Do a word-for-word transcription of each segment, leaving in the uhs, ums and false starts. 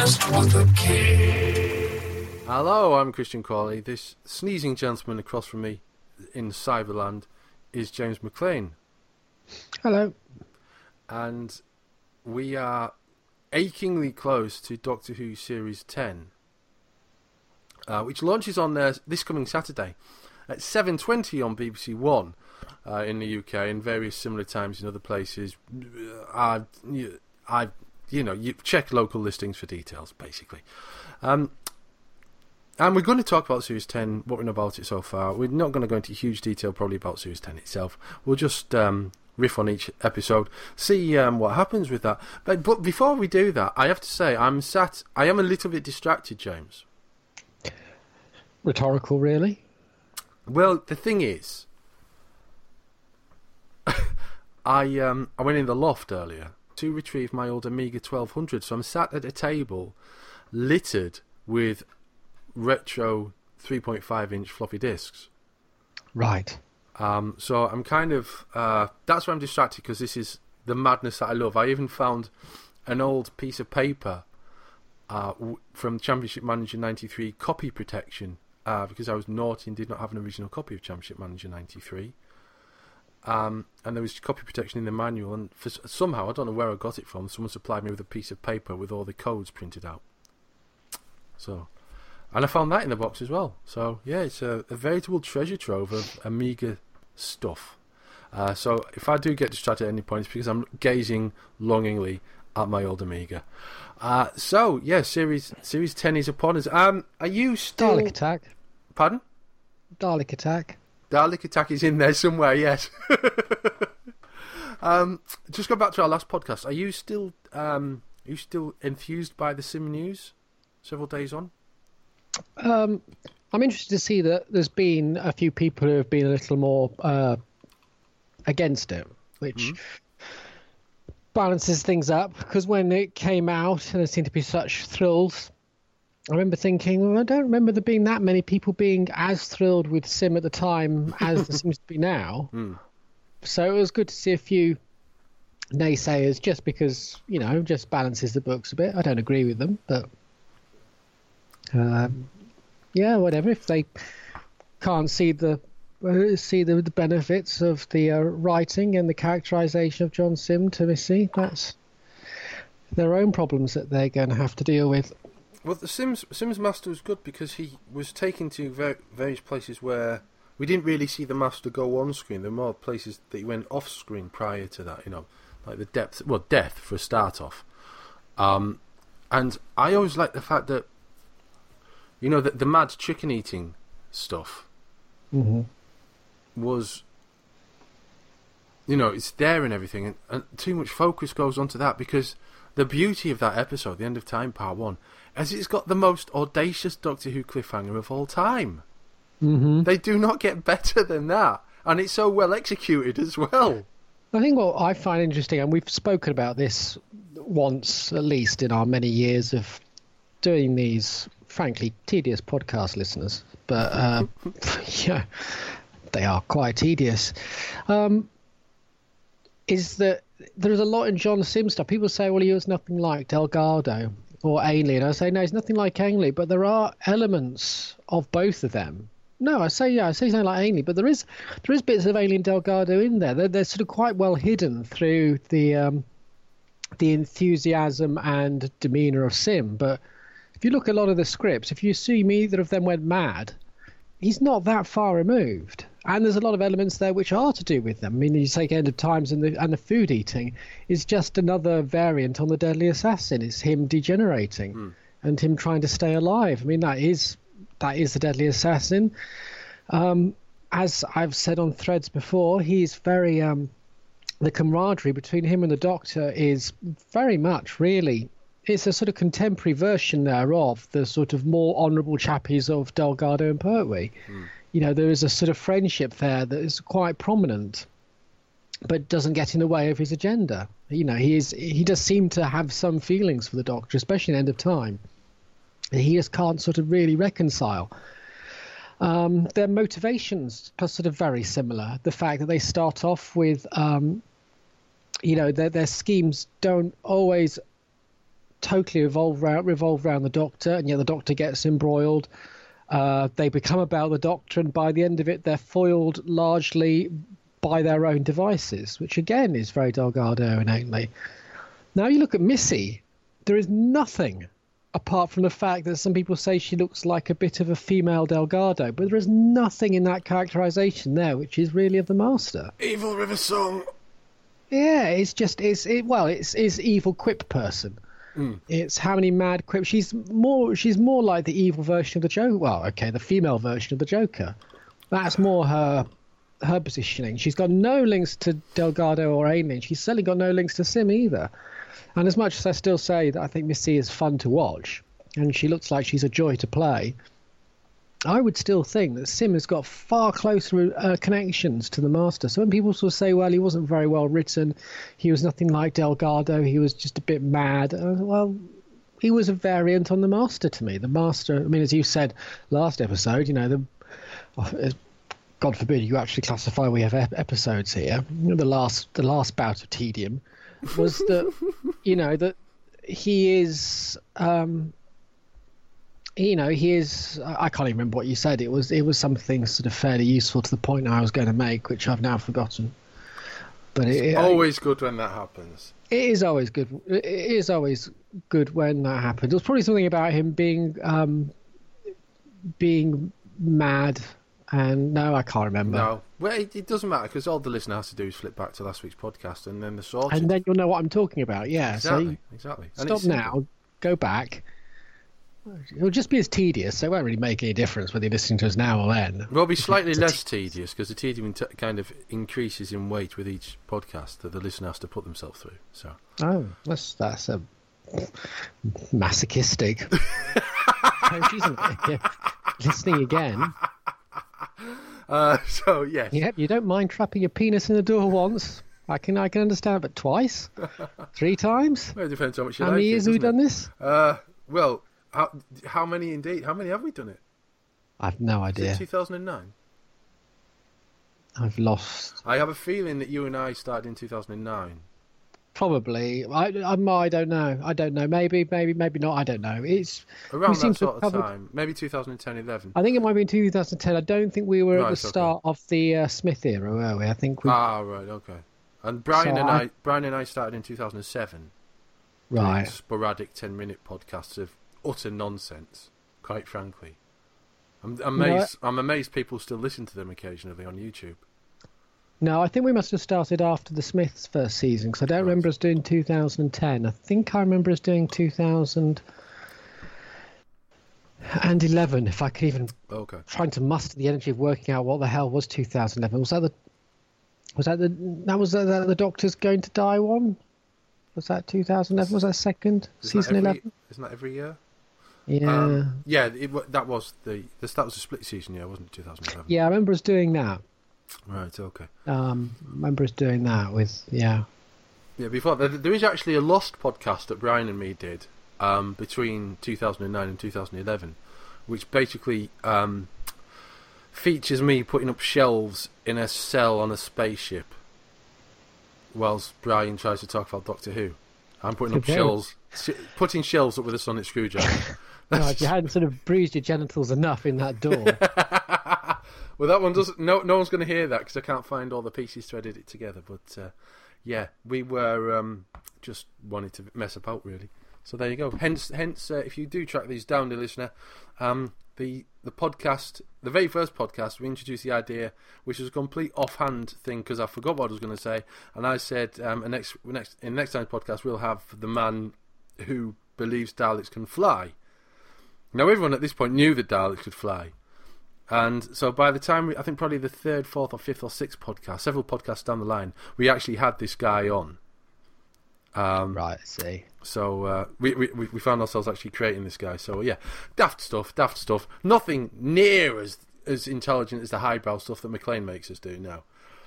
podcast with a K. Hello, I'm Christian Cawley. This sneezing gentleman across from me in Cyberland is James McLean. Hello. And we are achingly close to Doctor Who Series ten, uh, which launches on uh, this coming Saturday at seven twenty on B B C One uh, in the U K and various similar times in other places. I, I, you know, you check local listings for details, basically. Um, and we're going to talk about Series ten, what we know about it so far. We're not going to go into huge detail probably about Series ten itself. We'll just um, riff on each episode, see um, what happens with that. But, but before we do that, I have to say, I'm sat, I am a little bit distracted, James. Rhetorical, really? Well, the thing is, I um I went in the loft earlier to retrieve my old Amiga twelve hundred, so I'm sat at a table littered with retro three point five inch floppy disks. Right. Um, so I'm kind of uh, that's why I'm distracted, because this is the madness that I love. I even found an old piece of paper uh, w- from Championship Manager ninety-three copy protection. Uh, because I was naughty and did not have an original copy of Championship Manager ninety-three. Um, and there was copy protection in the manual, and for, somehow, I don't know where I got it from, someone supplied me with a piece of paper with all the codes printed out. So, and I found that in the box as well. So, yeah, it's a, a veritable treasure trove of Amiga stuff. Uh, so, if I do get distracted at any point, it's because I'm gazing longingly at my old Amiga. Uh, so, yeah, series series ten is upon us. Um, are you still... Dalek Attack. Pardon? Dalek Attack. Dalek Attack is in there somewhere, yes. um, just go back to our last podcast. Are you still um, are you still enthused by the Sim news several days on? Um, I'm interested to see that there's been a few people who have been a little more uh, against it, which... Mm-hmm. balances things up, because when it came out and there seemed to be such thrills, I remember thinking, well, I don't remember there being that many people being as thrilled with Sim at the time as there seems to be now. Mm. So it was good to see a few naysayers, just because, you know, just balances the books a bit. I don't agree with them, but um, yeah, whatever. If they can't see the see the, the benefits of the uh, writing and the characterization of John Sim to Missy, that's their own problems that they're going to have to deal with. Well, the Sims Sims Master was good because he was taken to ver- various places where we didn't really see the Master go on screen. There were more places that he went off screen prior to that, you know, like the depth, well, death for a start off. Um, and I always like the fact that, you know, that the mad chicken eating stuff. Mm-hmm. was, you know, it's there and everything, and, and too much focus goes onto that, because the beauty of that episode, The End of Time Part one, is it's got the most audacious Doctor Who cliffhanger of all time. Mm-hmm. They do not get better than that, and it's so well executed as well. I think what I find interesting, and we've spoken about this once at least in our many years of doing these frankly tedious podcast, listeners, but uh, yeah, they are quite tedious, um, is that there's a lot in John Sim stuff. People say, well, he was nothing like Delgado or Ainley, and I say, no, he's nothing like Ainley, but there are elements of both of them. No, I say, yeah, I say something like Ainley, but there is there is bits of Ainley and Delgado in there. They're, they're sort of quite well hidden through the um, the enthusiasm and demeanour of Sim, but if you look at a lot of the scripts, if you assume either of them went mad, he's not that far removed. And there's a lot of elements there which are to do with them. I mean, you take End of Times and the and the food eating is just another variant on the Deadly Assassin. It's him degenerating mm. and him trying to stay alive. I mean, that is that is the Deadly Assassin. Um, as I've said on threads before, he's very um, the camaraderie between him and the Doctor is very much really. It's a sort of contemporary version there of the sort of more honourable chappies of Delgado and Pertwee. Mm. You know, there is a sort of friendship there that is quite prominent, but doesn't get in the way of his agenda. You know, he is he does seem to have some feelings for the Doctor, especially in End of Time. He just can't sort of really reconcile. Um, their motivations are sort of very similar. The fact that they start off with, um, you know, their their schemes don't always totally revolve around, revolve around the Doctor, and yet the Doctor gets embroiled. Uh, they become about the Doctor, and by the end of it, they're foiled largely by their own devices, which again is very Delgado innately. Now you look at Missy, there is nothing apart from the fact that some people say she looks like a bit of a female Delgado, but there is nothing in that characterization there which is really of the Master. Evil River Song. Yeah, it's just it's it, well, it's it's evil quip person. Mm. It's how many mad quips. She's more she's more like the evil version of the Joker. Well, okay, the female version of the Joker. That's more her her positioning. She's got no links to Delgado or Aileen. She's certainly got no links to Sim either. And as much as I still say that I think Missy is fun to watch, and she looks like she's a joy to play, I would still think that Sim has got far closer uh, connections to the Master. So when people sort of say, well, he wasn't very well written, he was nothing like Delgado, he was just a bit mad, uh, well, he was a variant on the Master to me. The Master, I mean, as you said last episode, you know, the oh, God forbid you actually classify we have ep- episodes here. The last, the last bout of tedium was that, you know, that he is... Um, you know, he is. I can't even remember what you said. It was it was something sort of fairly useful to the point I was going to make, which I've now forgotten. But it, it's always it, good when that happens. It is always good. It is always good when that happens. There was probably something about him being um, being mad, and no, I can't remember. No, well, it, it doesn't matter because all the listener has to do is flip back to last week's podcast, and then the sorted. And then you'll know what I'm talking about. Yeah, exactly, so exactly. Stop now. Go back. It'll just be as tedious, so it won't really make any difference whether you're listening to us now or then. Well, it'll be slightly less tedious because the tedium t- kind of increases in weight with each podcast that the listener has to put themselves through. So, oh, that's that's a masochistic. yeah. Listening again. Uh, so yes. Yep, you don't mind trapping your penis in the door once. I can I can understand, but twice, three times. Well, it depends how much you How like many it, years have we doesn't done it? this? Uh, well. How, how many indeed? How many have we done it? I've no idea. two thousand nine? I've lost. I have a feeling that you and I started in two thousand nine. Probably. I, I, I don't know. I don't know. Maybe, maybe, maybe not. I don't know. It's around that sort of covered... time. Maybe two thousand ten, eleven. I think it might be in two thousand ten. I don't think we were right, at the start okay. of the uh, Smith era, were we? I think we. Ah, right. Okay. And Brian so and I... I, Brian and I started in two thousand seven. Right. Sporadic ten-minute podcasts of utter nonsense, quite frankly. I'm amazed. No, I... I'm amazed people still listen to them occasionally on YouTube. No, I think we must have started after the Smiths' first season because I don't right. remember us doing two thousand ten. I think I remember us doing two thousand eleven. If I could even okay. trying to muster the energy of working out what the hell was two thousand eleven. Was that the? Was that the? That was that the Doctor's going to die one? Was that two thousand eleven? Was that second isn't season that every, eleven? Isn't that every year? Yeah. Um, yeah, it, that was the, the that was a split season year, wasn't it? two thousand eleven. Yeah, I remember us doing that. Right. Okay. Um, I remember us doing that with yeah. Yeah. Before there, there is actually a Lost podcast that Brian and me did um, between two thousand nine and two thousand eleven, which basically um, features me putting up shelves in a cell on a spaceship. Whilst Brian tries to talk about Doctor Who, I'm putting up okay. shelves, sh- putting shelves up with a sonic screwdriver. No, if you hadn't sort of bruised your genitals enough in that door. Well, that one doesn't. No, no one's going to hear that because I can't find all the pieces to edit it together. But uh, yeah, we were um, just wanted to mess about really. So there you go. Hence, hence, uh, if you do track these down, dear listener, um, the the podcast, the very first podcast, we introduced the idea, which was a complete offhand thing because I forgot what I was going to say, and I said, um, next, next, in next time's podcast, we'll have the man who believes Daleks can fly. Now, everyone at this point knew that Daleks could fly, and so by the time we, I think probably the third, fourth, or fifth, or sixth podcast, several podcasts down the line, we actually had this guy on. Um, right, I see. So uh, we, we we found ourselves actually creating this guy. So yeah, daft stuff, daft stuff. Nothing near as as intelligent as the highbrow stuff that McLean makes us do now.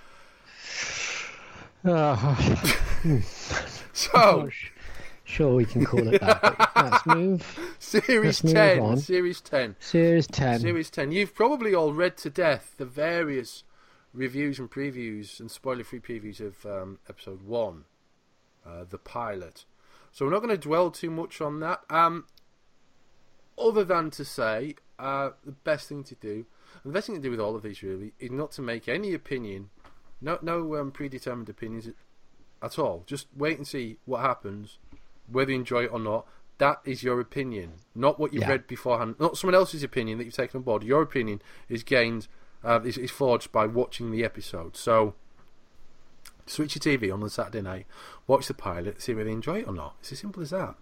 Uh, so sure, we can call it that. Let's move. Series let's ten. Move on. Series ten. Series ten. Series ten. You've probably all read to death the various reviews and previews and spoiler-free previews of um, episode one. Uh, the pilot. So we're not going to dwell too much on that. Um, other than to say, uh, the best thing to do, and the best thing to do with all of these really, is not to make any opinion, no, no um, predetermined opinions at all. Just wait and see what happens, whether you enjoy it or not. That is your opinion, not what you've Yeah. read beforehand, not someone else's opinion that you've taken on board. Your opinion is gained, uh, is, is forged by watching the episode. So, switch your T V on on Saturday night, watch the pilot, see whether you enjoy it or not. It's as simple as that.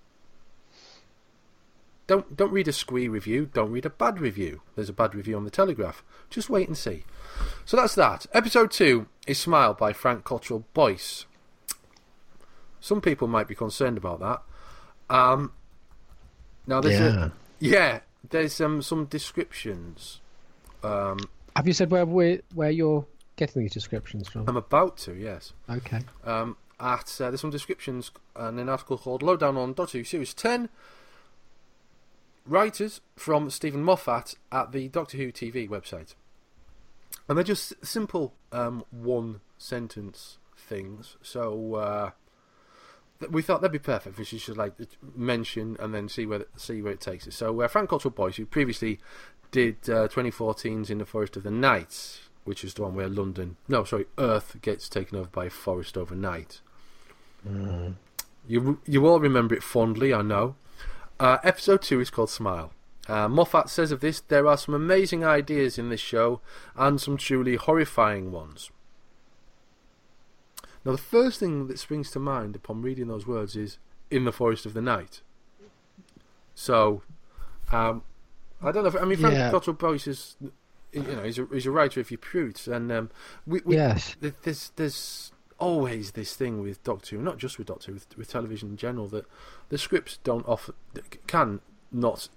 Don't don't read a squee review. Don't read a bad review. There's a bad review on the Telegraph. Just wait and see. So that's that. Episode two is Smile by Frank Cottrell Boyce. Some people might be concerned about that. Um, now there's Yeah. a, yeah, there's um, some descriptions. Um, Have you said where we where you're getting these descriptions from? I'm about to, yes. Okay. Um, at uh, there's some descriptions in an article called Lowdown on Doctor Who Series ten. Writers from Stephen Moffat at the Doctor Who T V website, and they're just simple um, one sentence things. So uh, th- we thought that'd be perfect for us to like mention and then see where see where it takes us. So uh, Frank Cottrell Boyce, who previously did uh, twenty fourteen's In the Forest of the Night, which is the one where London, no, sorry, Earth gets taken over by a forest overnight. Mm. You you all remember it fondly, I know. Uh, episode two is called Smile. Uh, Moffat says of this, there are some amazing ideas in this show and some truly horrifying ones. Now, the first thing that springs to mind upon reading those words is In the Forest of the Night. So, um, I don't know. If, I mean, Frank Yeah. Cottrell Boyce is, you know, he's a, he's a writer of your Prudes, and um, we, we, Yes. th- there's there's always this thing with Doctor Who, not just with Doctor Who, with, with television in general, that the scripts don't offer, can not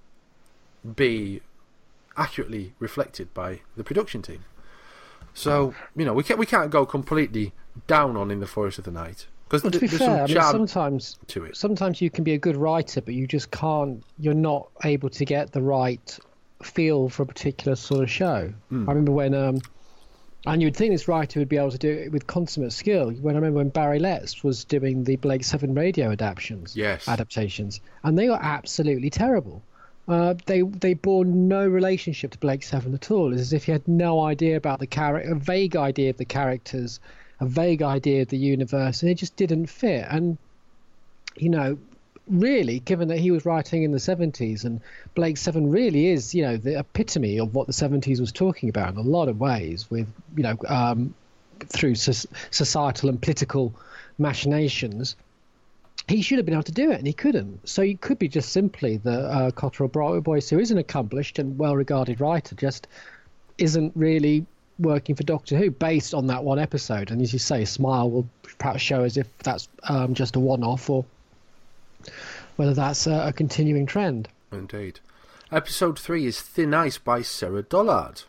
be accurately reflected by the production team. So, you know, we can't we can't go completely down on In the Forest of the Night, because Well, to be there's fair, I some mean, charm sometimes to it. sometimes you can be a good writer, but you just can't. You're not able to get the right feel for a particular sort of show. Mm. I remember when, um, and you'd think this writer would be able to do it with consummate skill. When I remember when Barry Letts was doing the Blake Seven radio adaptations, Yes. adaptations, and they were absolutely terrible. Uh, they they bore no relationship to Blake Seven at all. It's as if he had no idea about the character, a vague idea of the characters, a vague idea of the universe, and it just didn't fit. And you know, really, given that he was writing in the seventies, and Blake Seven really is, you know, the epitome of what the seventies was talking about in a lot of ways, with, you know, um, through so- societal and political machinations. He should have been able to do it, and he couldn't. So it could be just simply that uh, Cottrell Boyce, who is an accomplished and well-regarded writer, just isn't really working for Doctor Who based on that one episode. And as you say, Smile will perhaps show as if that's um, just a one-off, or whether that's a, a continuing trend. Indeed. Episode three is Thin Ice by Sarah Dollard.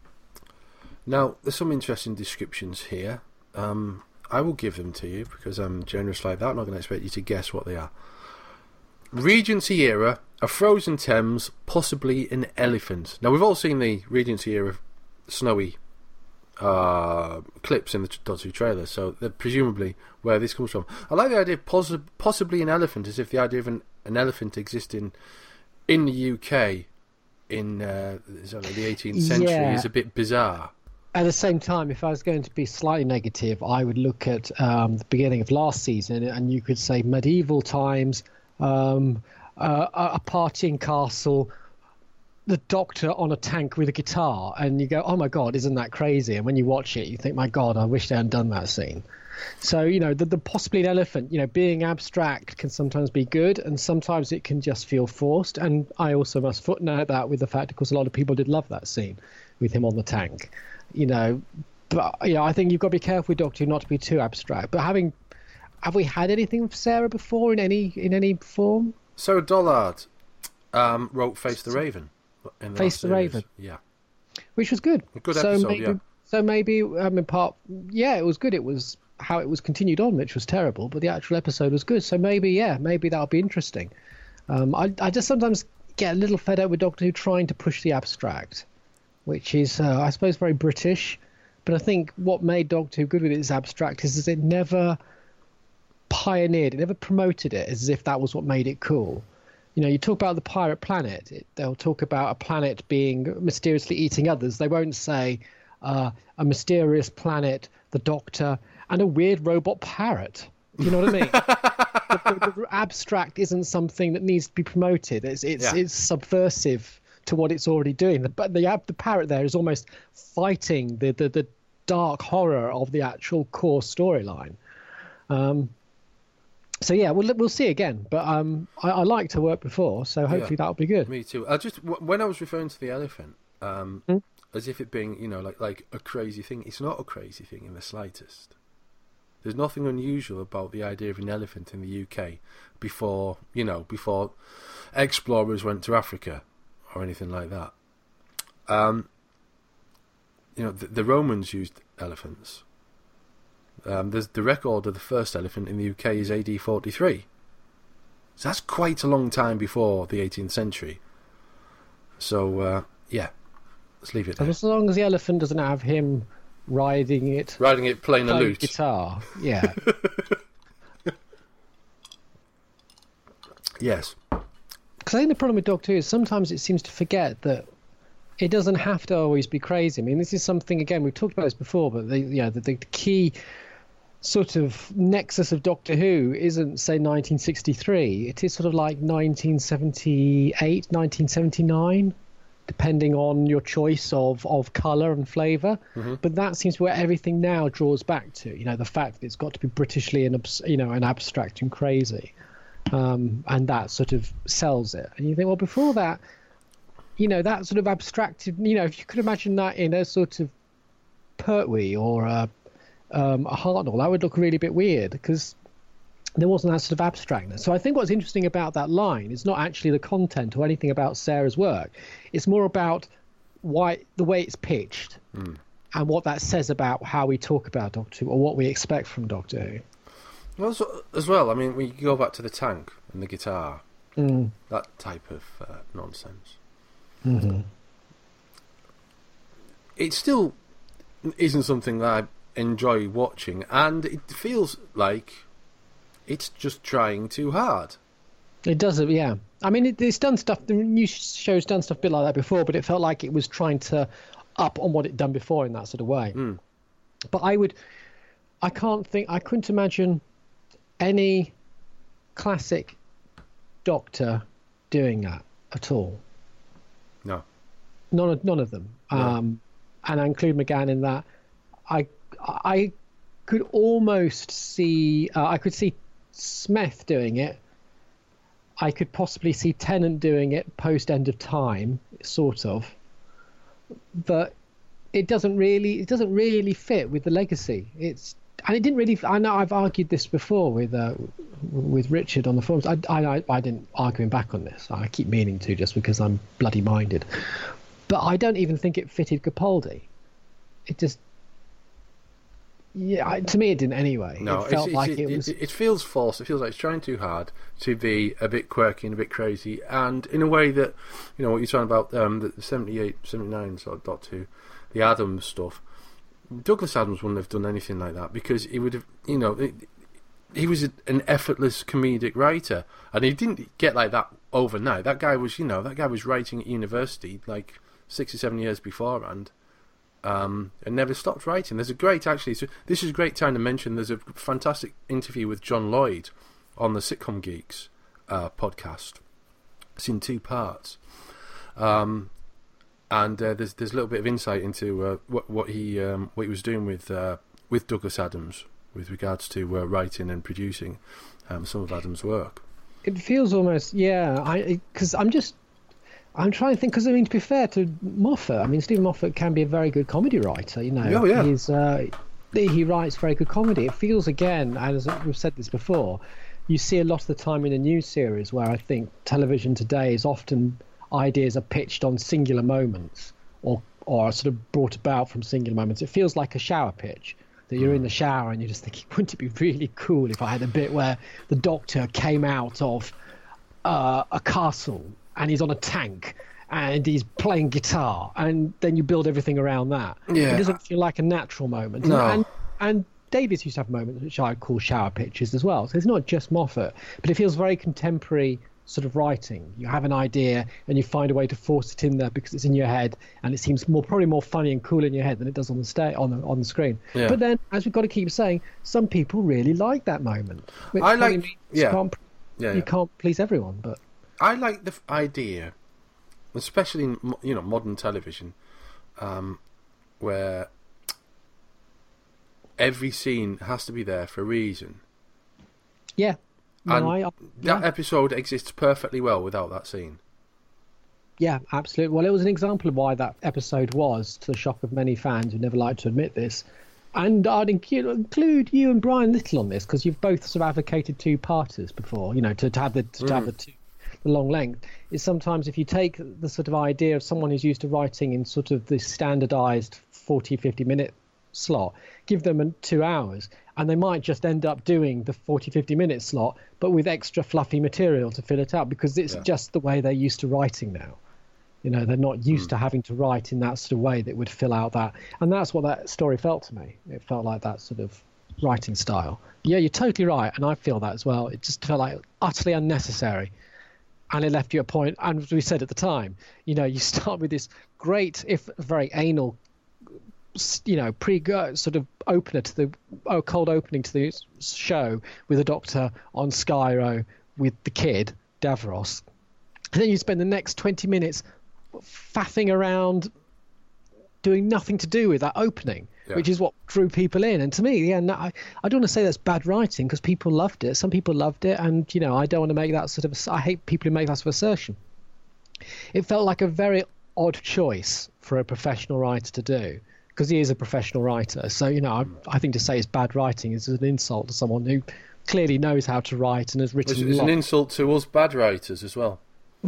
Now, there's some interesting descriptions here. Um, I will give them to you because I'm generous like that. I'm not going to expect you to guess what they are. Regency era, a frozen Thames, possibly an elephant. Now, we've all seen the Regency era snowy uh, clips in the Doctor Who trailer, so they're presumably where this comes from. I like the idea of possi- possibly an elephant, as if the idea of an, an elephant existing in the U K in uh, the eighteenth century Yeah. is a bit bizarre. At the same time, if I was going to be slightly negative, I would look at um, the beginning of last season, and you could say medieval times, um, uh, a partying castle, the Doctor on a tank with a guitar, and you go, oh my God, isn't that crazy? And when you watch it, you think, my God, I wish they hadn't done that scene. So, you know, the, the possibly an elephant, you know, being abstract can sometimes be good, and sometimes it can just feel forced. And I also must footnote that with the fact, of course, a lot of people did love that scene with him on the tank. You know, but you know, I think you've got to be careful with Doctor Who not to be too abstract. But having, have we had anything with Sarah before in any in any form? Sarah Dollard um, wrote Face the Raven. In the Face last the series. Raven. Yeah. Which was good. A good so episode, maybe, yeah. So maybe, I mean, part, yeah, it was good. It was how it was continued on, which was terrible, but the actual episode was good. So maybe, yeah, maybe that'll be interesting. Um, I, I just sometimes get a little fed up with Doctor Who trying to push the abstract, which is, uh, I suppose, very British. But I think what made Doctor Who good with its abstract is, is it never pioneered. It never promoted it as if that was what made it cool. You know, you talk about the pirate planet. It, they'll talk about a planet being mysteriously eating others. They won't say uh, a mysterious planet, the Doctor, and a weird robot parrot. Do you know what I mean? the, the, the abstract isn't something that needs to be promoted. It's it's Yeah. it's subversive to what it's already doing. The, but the ab- the parrot there is almost fighting the the, the dark horror of the actual core storyline. Um, So yeah, we'll we'll see again. But um, I, I liked her work before, so hopefully Yeah. that'll be good. Me too. I just w- when I was referring to the elephant, um, Hmm? as if it being, you know, like like a crazy thing. It's not a crazy thing in the slightest. There's nothing unusual about the idea of an elephant in the U K before, you know, before explorers went to Africa or anything like that. Um, you know, the, the Romans used elephants. Um, there's the record of the first elephant in the U K is A D forty-three. So that's quite a long time before the eighteenth century. So, uh, yeah, let's leave it And there. as long as the elephant doesn't have him riding it, Riding it, playing a playing lute. guitar, yeah. Yes. Because I think the problem with Doctor Who is sometimes it seems to forget that it doesn't have to always be crazy. I mean, this is something, again, we've talked about this before, but the, you know, the, the key sort of nexus of Doctor Who isn't, say, nineteen sixty-three. It is sort of like nineteen seventy-eight, nineteen seventy-nine, depending on your choice of, of colour and flavour. Mm-hmm. But that seems to where everything now draws back to. You know, the fact that it's got to be Britishly and abs- you know, and abstract and crazy. Um, and that sort of sells it. And you think, well, before that, you know, that sort of abstracted, you know, if you could imagine that in a sort of Pertwee or a, um, a Hartnell, that would look really a bit weird because there wasn't that sort of abstractness. So I think what's interesting about that line is not actually the content or anything about Sarah's work. It's more about why the way it's pitched Mm. and what that says about how we talk about Doctor Who or what we expect from Doctor Who. Well, so, as well, I mean, when you go back to the tank and the guitar, Mm. that type of uh, nonsense. Mm-hmm. It still isn't something that I enjoy watching, and it feels like it's just trying too hard. It does, yeah. I mean, it, it's done stuff. The new show's done stuff a bit like that before, but it felt like it was trying to up on what it'd done before in that sort of way. Mm. But I would, I can't think, I couldn't imagine any classic Doctor doing that at all. No. None of none of them. No. Um, and I include McGann in that. I I could almost see. Uh, I could see Smith doing it. I could possibly see Tennant doing it post End of Time, sort of. But it doesn't really. It doesn't really fit with the legacy. It's and it didn't really. I know I've argued this before with uh, with Richard on the forums. I, I I didn't argue him back on this. I keep meaning to just because I'm bloody minded. But I don't even think it fitted Capaldi. It just, yeah, I- to me it didn't anyway. No, it felt it's, like it's, it it, was. it, it feels false. It feels like it's trying too hard to be a bit quirky and a bit crazy, and in a way that, you know, what you're talking about, um, the seventy-eight, seventy-nine sort of dot two, the Adams stuff. Douglas Adams wouldn't have done anything like that because he would have, you know, it, he was a, an effortless comedic writer, and he didn't get like that overnight. That guy was, you know, that guy was writing at university like six or seven years beforehand. Um, and never stopped writing. There's a great, actually, so this is a great time to mention, there's a fantastic interview with John Lloyd on the Sitcom Geeks uh, podcast. It's in two parts. Um, and uh, there's there's a little bit of insight into uh, what what he um, what he was doing with uh, with Douglas Adams with regards to uh, writing and producing um, some of Adams' work. It feels almost, yeah. I because I'm just. I'm trying to think because I mean to be fair to Moffat, I mean Stephen Moffat can be a very good comedy writer. You know, Oh, yeah. he's uh, he writes very good comedy. It feels again, as we've said this before, you see a lot of the time in a news series where I think television today is often ideas are pitched on singular moments or or are sort of brought about from singular moments. It feels like a shower pitch. That you're in the shower and you're just thinking, wouldn't it be really cool if I had a bit where the Doctor came out of uh, a castle and he's on a tank and he's playing guitar, and then you build everything around that. Yeah. It doesn't feel like a natural moment. No. And and Davies used to have moments which I call shower pictures as well. So it's not just Moffat, but it feels very contemporary sort of writing. You have an idea and you find a way to force it in there because it's in your head, and it seems more probably more funny and cool in your head than it does on the sta- on the on the screen. Yeah. But then, as we've got to keep saying, some people really like that moment. Which I probably like- means yeah. you can't, Yeah, you yeah. can't please everyone, but I like the f- idea, especially in mo- you know modern television, um, where every scene has to be there for a reason. yeah. No, And I, I- that yeah. episode exists perfectly well without that scene. Yeah, absolutely. Well, it was an example of why that episode was, to the shock of many fans who never like to admit this. And I'd inc- include you and Brian Little on this, because you've both sort of advocated two-parters before, you know, to, to have the to have the two, the long length. Is sometimes if you take the sort of idea of someone who's used to writing in sort of the standardized forty, fifty minute slot, give them an- two hours, and they might just end up doing the forty, fifty minute slot, but with extra fluffy material to fill it out, because it's Yeah. just the way they're used to writing now. You know, they're not used to having to write in that sort of way that would fill out that. And that's what that story felt to me. It felt like that sort of writing style. Yeah, you're totally right. And I feel that as well. It just felt like utterly unnecessary. And it left you at a point, and as we said at the time, you know, you start with this great, if very anal, you know, pre sort of opener to the oh, cold opening to the show with the Doctor on Skyro with the kid, Davros. And then you spend the next twenty minutes faffing around doing nothing to do with that opening, Yeah. which is what drew people in. And to me, yeah, no, I, I don't want to say that's bad writing, because people loved it. Some people loved it, and you know, I don't want to make that sort of. I hate people who make that sort of assertion. It felt like a very odd choice for a professional writer to do, because he is a professional writer. So you know, I, I think to say it's bad writing is an insult to someone who clearly knows how to write and has written. It's, it's an lots. insult to us bad writers as well.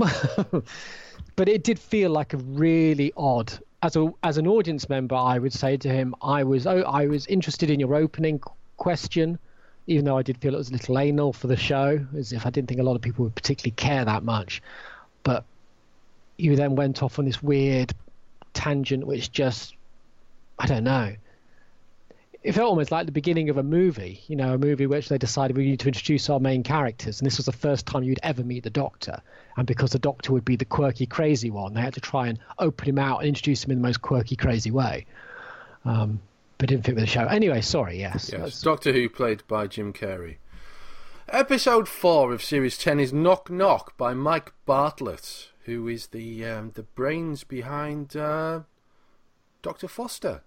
But it did feel like a really odd. As a as an audience member, I would say to him, I was oh, I was interested in your opening q- question, even though I did feel it was a little anal for the show, as if I didn't think a lot of people would particularly care that much. But you then went off on this weird tangent, which just, I don't know. It felt almost like the beginning of a movie, you know, a movie which they decided we need to introduce our main characters. And this was the first time you'd ever meet the Doctor. And because the Doctor would be the quirky, crazy one, they had to try and open him out and introduce him in the most quirky, crazy way. Um, but didn't fit with the show. Anyway, sorry, yes. Yes, That's- Doctor Who, played by Jim Carrey. Episode four of Series ten is Knock Knock by Mike Bartlett, who is the um, the brains behind uh, Doctor Foster.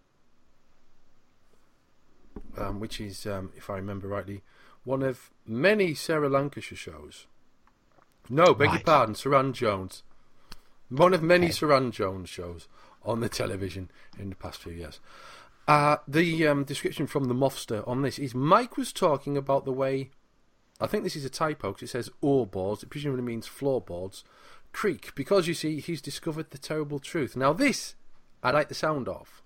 Um, which is, um, if I remember rightly, one of many Sarah Lancashire shows. No, beg your Right. pardon, Saran Jones. One of many Okay. Saran Jones shows on the television in the past few years. Uh, the um, description from the Mofster on this is Mike was talking about the way, I think this is a typo because it says ore boards, it presumably means floorboards, creak, because you see, he's discovered the terrible truth. Now this, I like the sound of.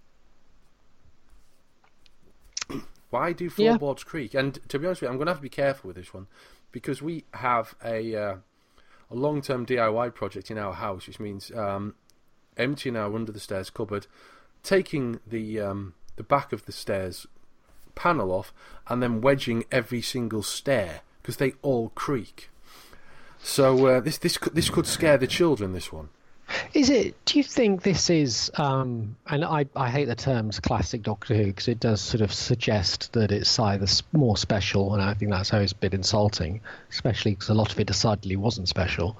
Why do Yeah. floorboards creak? And to be honest with you, I'm going to have to be careful with this one, because we have a uh, a long-term D I Y project in our house, which means um, emptying our under the stairs cupboard, taking the um, the back of the stairs panel off, and then wedging every single stair because they all creak. So uh, this this could, this could scare the children. This one. Is it? Do you think this is? Um, and I, I hate the terms classic Doctor Who, because it does sort of suggest that it's either s- more special, and I think that's always a bit insulting, especially because a lot of it decidedly wasn't special.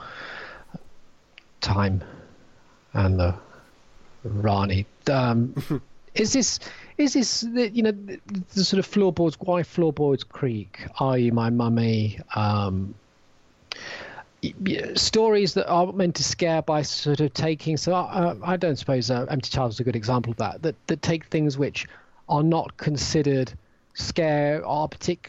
Time and the Rani. Um, is this? Is this? The, you know, the, the sort of floorboards? Why floorboards creak? Are you my mummy? Um, stories that are meant to scare by sort of taking so uh, I don't suppose uh, Empty Child is a good example of that that that take things which are not considered scare or partic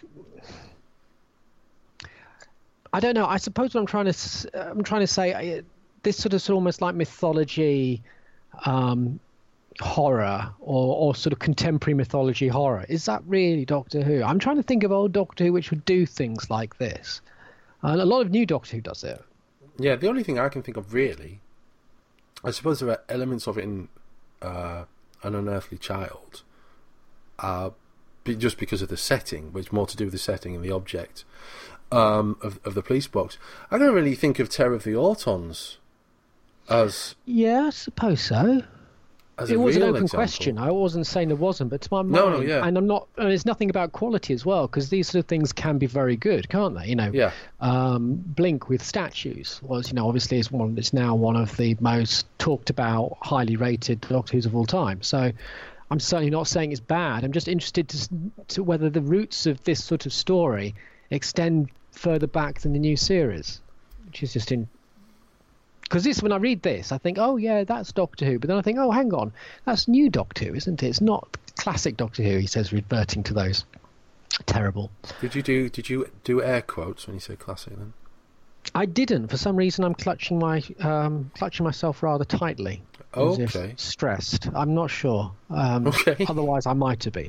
I don't know I suppose what I'm trying to s- I'm trying to say uh, this sort of sort of almost like mythology um horror or, or sort of contemporary mythology horror, is that really Doctor Who? I'm trying to think of old Doctor Who which would do things like this. And a lot of new Doctor Who does it. Yeah, the only thing I can think of really, I suppose there are elements of it in uh, An Unearthly Child, uh, be, just because of the setting, but it's more to do with the setting and the object um, of of the police box. I don't really think of Terror of the Autons as yeah, I suppose so. as It a was an real open example. question. I wasn't saying there wasn't, but to my mind, No, no, yeah. and I'm not. And it's nothing about quality as well, because these sort of things can be very good, can't they? You know, Yeah. um, Blink with statues was, you know, obviously it's one. It's now one of the most talked about, highly rated Doctor Who's of all time. So, I'm certainly not saying it's bad. I'm just interested to to whether the roots of this sort of story extend further back than the new series, which is just in. Because this, when I read this, I think, oh yeah, that's Doctor Who. But then I think, oh, hang on, that's new Doctor Who, isn't it? It's not classic Doctor Who. He says, reverting to those. Terrible. Did you do Did you do air quotes when you say classic? Then I didn't. For some reason, I'm clutching my um, clutching myself rather tightly. Oh, as if okay. stressed. I'm not sure. Um, Okay. Otherwise, I might have been.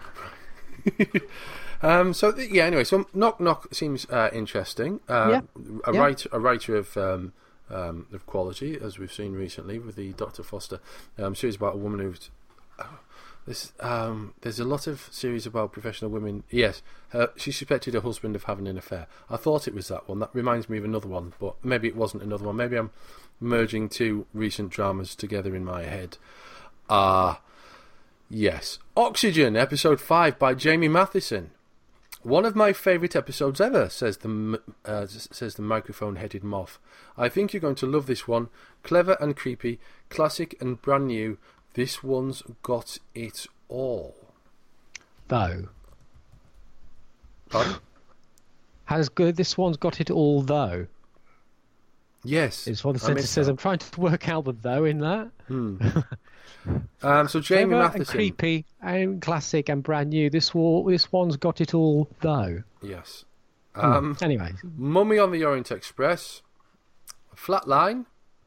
Um, so th- yeah. Anyway, so Knock Knock seems uh, interesting. Uh, Yeah. A Yeah. writer, a writer of um, um, of quality, as we've seen recently with the Doctor Foster um, series about a woman who's. Oh, this um, there's a lot of series about professional women. Yes, her, she suspected her husband of having an affair. I thought it was that one. That reminds me of another one, but maybe it wasn't another one. Maybe I'm merging two recent dramas together in my head. Ah, uh, yes. Oxygen, episode five by Jamie Matheson. One of my favourite episodes ever, says the uh, says the microphone-headed moth. I think you're going to love this one. Clever and creepy, classic and brand new. This one's got it all. Though. Pardon? Has good. This one's got it all, though. Yes. Is what the I sentence missed says. that. I'm trying to work out the though in that. Hmm. um, so Jamie Clever and Matheson. creepy and classic and brand new. This war, this one's got it all, though. Yes. Um, Anyway, Mummy on the Orient Express. Flatline.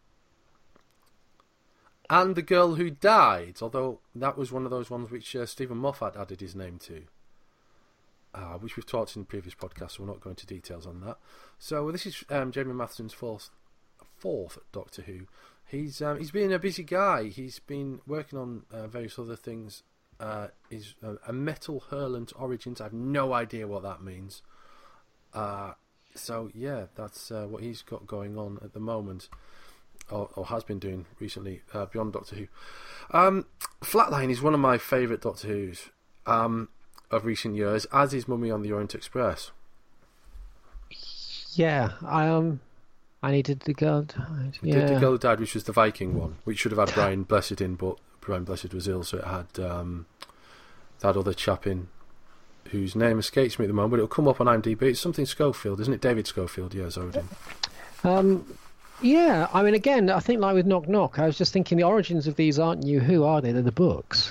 And The Girl Who Died, although that was one of those ones which uh, Stephen Moffat added his name to, uh, which we've talked in previous podcasts, so we're not going into details on that. So this is um, Jamie Matheson's fourth, fourth Doctor Who. He's um, he's been a busy guy. He's been working on uh, various other things. Uh, he's uh, a Metal Hurlant Origins. I have no idea what that means. Uh, so yeah, that's uh, what he's got going on at the moment. Or, or has been doing recently, uh, beyond Doctor Who. Um, Flatline is one of my favourite Doctor Who's um, of recent years, as is Mummy on the Orient Express. yeah, I um, I needed the girl. We Yeah, did The Girl Who Died, which was the Viking one, which should have had Brian Blessed in, but Brian Blessed was ill, so it had um, that other chap in, whose name escapes me at the moment, but it'll come up on IMDb. It's something Schofield, isn't it? David Schofield, yeah, Odin. um, yeah. I mean, again, I think like with Knock Knock, I was just thinking the origins of these aren't new. Who are they? They're the books.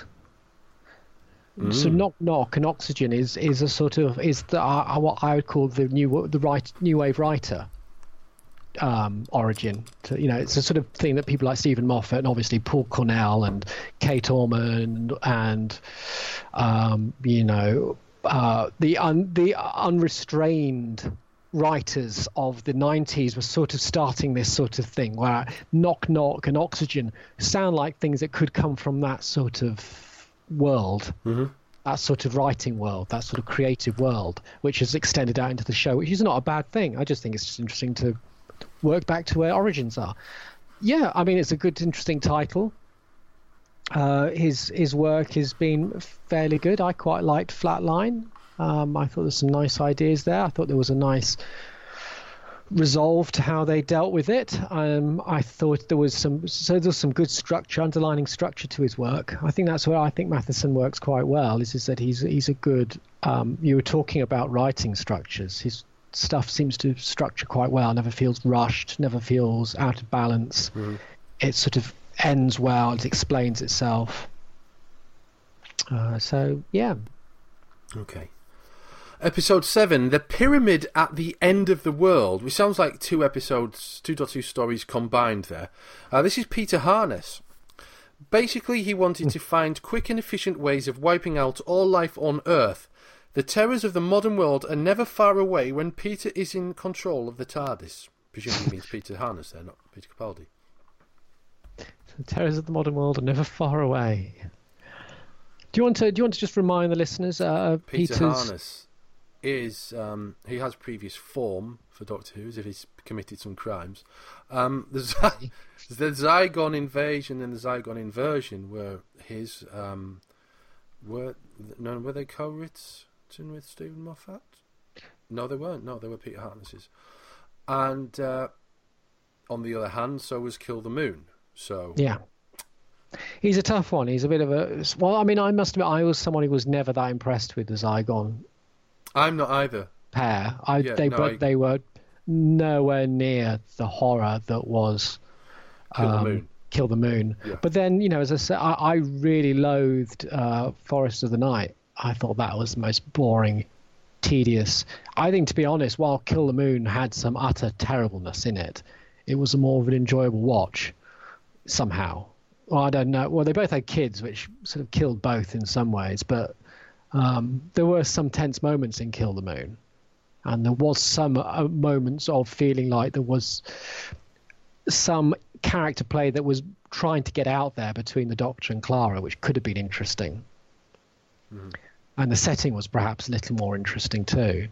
So Knock Knock and Oxygen is is a sort of is the uh, what I would call the new the right new wave writer um, origin. To, you know, it's a sort of thing that people like Stephen Moffat and obviously Paul Cornell and Kate Orman and um, you know uh, the un, the unrestrained writers of the nineties were sort of starting this sort of thing where Knock Knock and Oxygen sound like things that could come from that sort of world, Mm-hmm. that sort of writing world, that sort of creative world, which has extended out into the show, which is not a bad thing. I just think it's just interesting to work back to where origins are. Yeah, I mean, it's a good, interesting title. Uh, his his work has been fairly good. I quite liked Flatline. Um, I thought there's some nice ideas there. I thought there was a nice resolve to how they dealt with it. Um, I thought there was some so there's some good structure, underlining structure to his work. I think that's where I think Matheson works quite well. Is is that he's he's a good. Um, you were talking about writing structures. His stuff seems to structure quite well. Never feels rushed. Never feels out of balance. Mm-hmm. It sort of ends well. It explains itself. Uh, so yeah. Okay. Episode seven, The Pyramid at the End of the World, which sounds like two episodes, two Doctor Who stories combined there. Uh, this is Peter Harness. Basically, he wanted to find quick and efficient ways of wiping out all life on Earth. The terrors of the modern world are never far away when Peter is in control of the TARDIS. Presumably means Peter Harness there, not Peter Capaldi. The terrors of the modern world are never far away. Do you want to? Do you want to just remind the listeners? Uh, Peter Peter's... Harness is um, he has previous form for Doctor Who, as if he's committed some crimes. Um, the, Zy- the Zygon invasion and the Zygon inversion were his. Um, were no, were they co-written with Stephen Moffat? No, they weren't. No, they were Peter Harness's. And uh, on the other hand, so was Kill the Moon. So yeah. He's a tough one. He's a bit of a... Well, I mean, I must admit, I was someone who was never that impressed with the Zygon I'm not either. pair. I, Yeah, they, no, but I- they were nowhere near the horror that was Kill the um, Moon. Kill the Moon. Yeah. But then, you know, as I said, I, I really loathed uh, Forest of the Night. I thought that was the most boring, tedious. I think, to be honest, while Kill the Moon had some utter terribleness in it, it was a more of an enjoyable watch somehow. Well, I don't know. Well, they both had kids, which sort of killed both in some ways. But um, there were some tense moments in Kill the Moon, and there was some uh, moments of feeling like there was some character play that was trying to get out there between the Doctor and Clara, which could have been interesting. Mm-hmm. And the setting was perhaps a little more interesting too.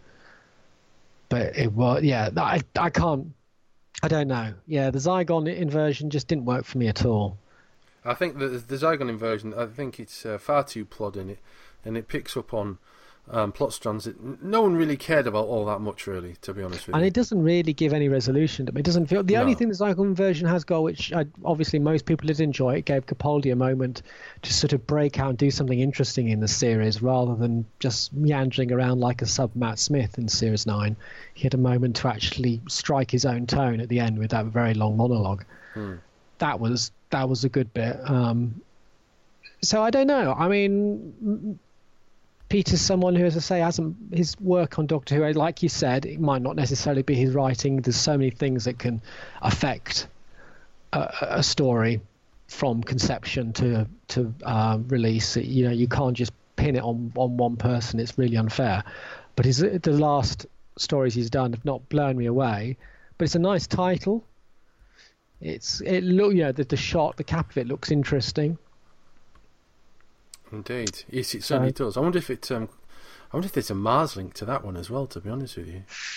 But it was, yeah, I, I can't, I don't know. Yeah, the Zygon inversion just didn't work for me at all. I think the the Zygon inversion. I think it's uh, far too plodding it, and it picks up on um, plot strands that n- no one really cared about all that much, really. To be honest with And you, it doesn't really give any resolution to me. It doesn't feel. The only No. thing the Zygon inversion has got, which I, obviously most people did enjoy, it gave Capaldi a moment to sort of break out and do something interesting in the series, rather than just meandering around like a sub Matt Smith in Series Nine. He had a moment to actually strike his own tone at the end with that very long monologue. Hmm. That was that was a good bit. Um, so I don't know. I mean, m- Peter's someone who, as I say, hasn't his work on Doctor Who. Like you said, it might not necessarily be his writing. There's so many things that can affect a, a story from conception to to uh, release. You know, you can't just pin it on on one person. It's really unfair. But his the last stories he's done have not blown me away. But it's a nice title. It's it look you know the, the shot, the cap of it looks interesting. indeed, yes, it certainly So- does. I wonder if it. Um, I wonder if there's a Mars link to that one as well. To be honest with you,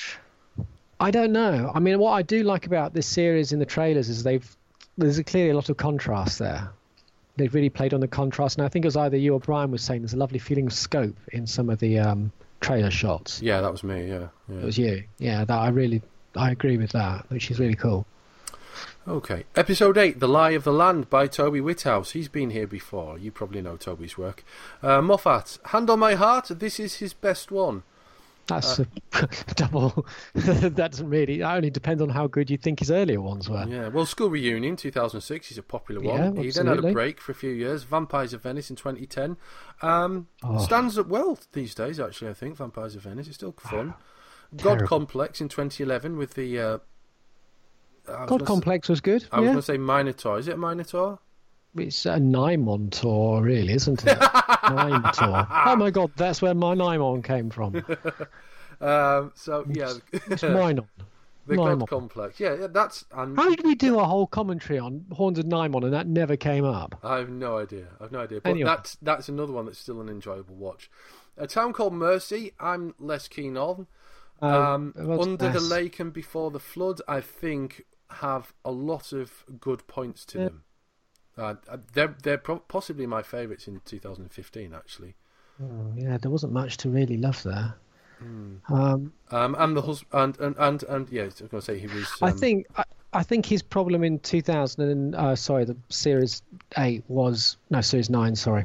I don't know. I mean, what I do like about this series in the trailers is they've there's a, clearly a lot of contrast there. They've really played on the contrast, and I think it was either you or Brian was saying there's a lovely feeling of scope in some of the um, trailer shots. yeah, that was me. Yeah, yeah. It was you, yeah. That I really, I agree with that. Which is really cool. Okay, episode eight, The Lie of the Land by Toby Whithouse. He's been here before. You probably know Toby's work. Uh, Moffat, hand on my heart, this is his best one. That's a double. That doesn't really. It only depends on how good you think his earlier ones were. Yeah, well, School Reunion, two thousand six, is a popular one. Yeah, he then had a absolutely. break for a few years. Vampires of Venice in twenty ten. Um, Oh. Stands up well these days, actually, I think, Vampires of Venice. It's still fun. God Terrible. Complex in twenty eleven with the... Uh, I was God gonna s- Complex was good. I was yeah. going to say Minotaur. Is it a Minotaur? It's a Nymon tour, really, isn't it? Nymon tour. Oh my God, that's where my Nymon came from. Um, so, yeah. It's Minon. The Nymon. God Complex. Yeah, yeah that's... And How did we do a whole commentary on Horns of Nymon and that never came up? I have no idea. I have no idea. But Anyway. that's that's another one that's still an enjoyable watch. A Town Called Mercy, I'm less keen on. Um, what's Under the this? Lake and Before the Flood, I think, have a lot of good points to Yeah. them. Uh, they're they're pro- possibly my favourites in two thousand fifteen, actually. Oh, yeah, there wasn't much to really love there. Hmm. Um, Um, and the husband and, and and and yeah, I was going to say he was. Um, I think I, I think his problem in two thousand and uh, sorry, the series eight was no series nine. Sorry.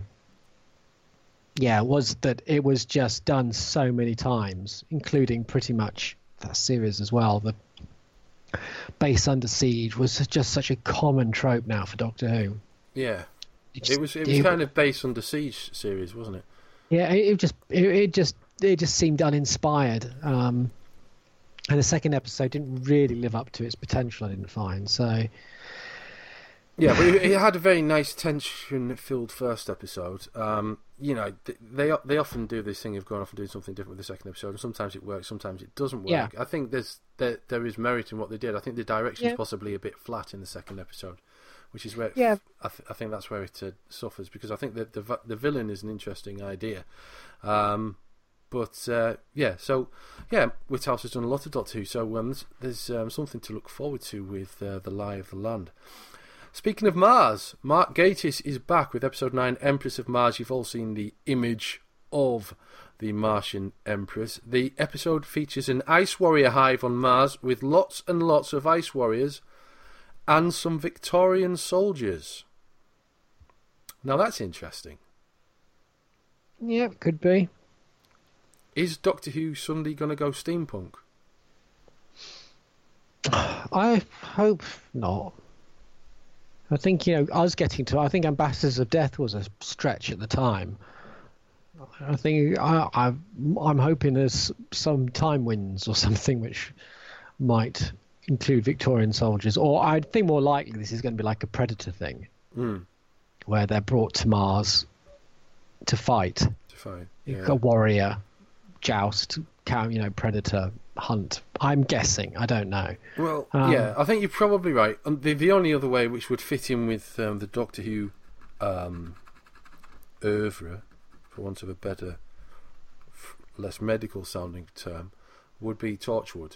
Yeah, was that it was just done so many times, including pretty much that series as well. The base under siege was just such a common trope now for Doctor Who. yeah, It, just, it was it was kind of based Under Siege series, wasn't it? yeah, it, it just it, it just it just seemed uninspired. Um, and the second episode didn't really live up to its potential. I didn't find so. Yeah, but it, it had a very nice tension-filled first episode. Um, you know, th- they they often do this thing of going off and doing something different with the second episode, and sometimes it works, sometimes it doesn't work. Yeah. I think there's there there is merit in what they did. I think the direction's Yeah. possibly a bit flat in the second episode, which is where it, Yeah. I, th- I think that's where it uh, suffers, because I think that the v- the villain is an interesting idea. Um, but uh, yeah, so yeah, Whithouse has done a lot of Doctor Who, so um, there's, there's um, something to look forward to with uh, The Lie of the Land. Speaking of Mars, Mark Gatiss is back with episode nine, Empress of Mars. You've all seen the image of the Martian Empress. The episode features an ice warrior hive on Mars with lots and lots of ice warriors and some Victorian soldiers. Now that's interesting. Yeah, could be. Is Doctor Who suddenly going to go steampunk? I hope not. I think, you know, us getting to, I think Ambassadors of Death was a stretch at the time. I think I, I, I'm hoping there's some time winds or something which might include Victorian soldiers. Or I think more likely this is going to be like a Predator thing, Mm. where they're brought to Mars to fight. To fight, yeah. A warrior, joust, you know, Predator, hunt. I'm guessing. I don't know. Well, Um, yeah, I think you're probably right. And the the only other way which would fit in with um, the Doctor Who um, oeuvre, for want of a better, f- less medical sounding term, would be Torchwood.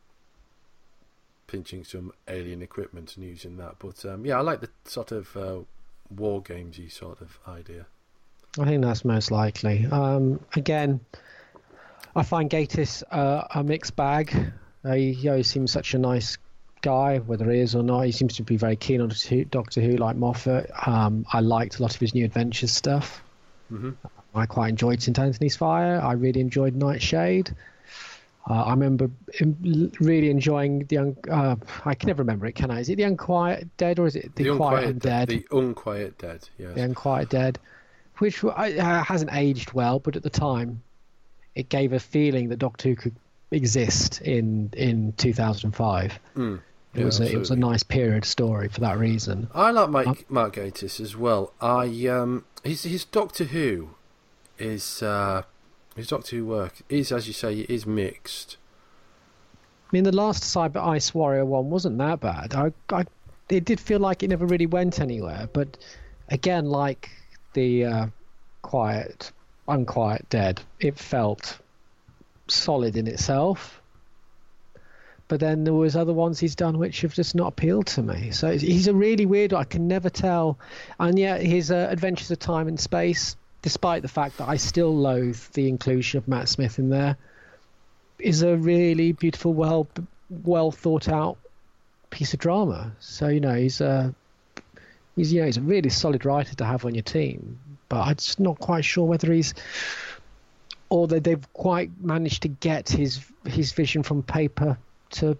Pinching some alien equipment and using that. But um, yeah, I like the sort of uh, war gamesy sort of idea. I think that's most likely. Um, again, I find Gatiss uh, a mixed bag. Uh, he, he always seems such a nice guy, whether he is or not. He seems to be very keen on Doctor Who, like Moffat. Um, I liked a lot of his New Adventures stuff. Mm-hmm. I quite enjoyed Saint Anthony's Fire. I really enjoyed Nightshade. Uh, I remember im- really enjoying the. Un- uh, I can never remember it. Can I? Is it the Unquiet Dead or is it the, The Quiet Unquiet Undead? The Unquiet Dead, yes. The Unquiet Dead, which uh, hasn't aged well, but at the time, it gave a feeling that Doctor Who could exist in in two thousand five. Mm. It Yeah, was a, it was a absolutely. nice period story for that reason. I like Mike, Um, Mark Gatiss as well. I um, his his Doctor Who is uh, his Doctor Who work is, as you say, it is mixed. I mean, the last Cyber Ice Warrior one wasn't that bad. I, I, it did feel like it never really went anywhere. But again, like the uh, Quiet, Unquiet Dead, it felt solid in itself. But then there was other ones he's done which have just not appealed to me. So it's- he's a really weird one. I can never tell. And yet his uh, Adventures of Time and Space, despite the fact that I still loathe the inclusion of Matt Smith in there, is a really beautiful, well well thought out piece of drama. So, you know, he's a he's you know he's a really solid writer to have on your team. But I'm just not quite sure whether he's or that they've quite managed to get his his vision from paper to.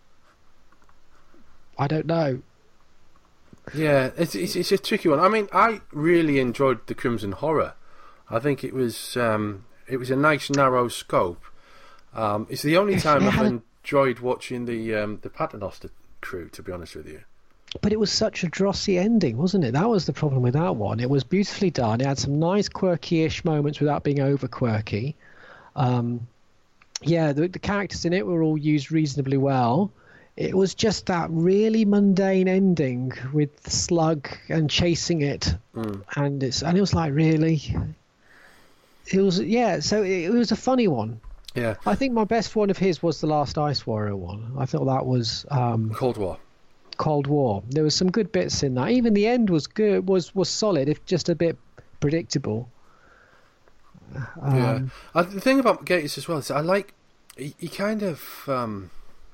I don't know. Yeah, it's, it's it's a tricky one. I mean, I really enjoyed the Crimson Horror. I think it was um, it was a nice narrow scope. Um, it's the only If time they I've hadn't- enjoyed watching the um, the Paternoster crew, to be honest with you. But it was such a drossy ending, wasn't it? That was the problem with that one. It was beautifully done. It had some nice quirky-ish moments without being over quirky. Um, yeah, the, the characters in it were all used reasonably well. It was just that really mundane ending with the Slug and chasing it, Mm. and it's and it was like, really. It was yeah. So it, it was a funny one. Yeah, I think my best one of his was the last Ice Warrior one. I thought that was. Um, Cold War. Cold War. There was some good bits in that. Even the end was good, was was solid, if just a bit predictable. Um, Yeah, uh, the thing about Gatiss as well is I like he, he kind of um,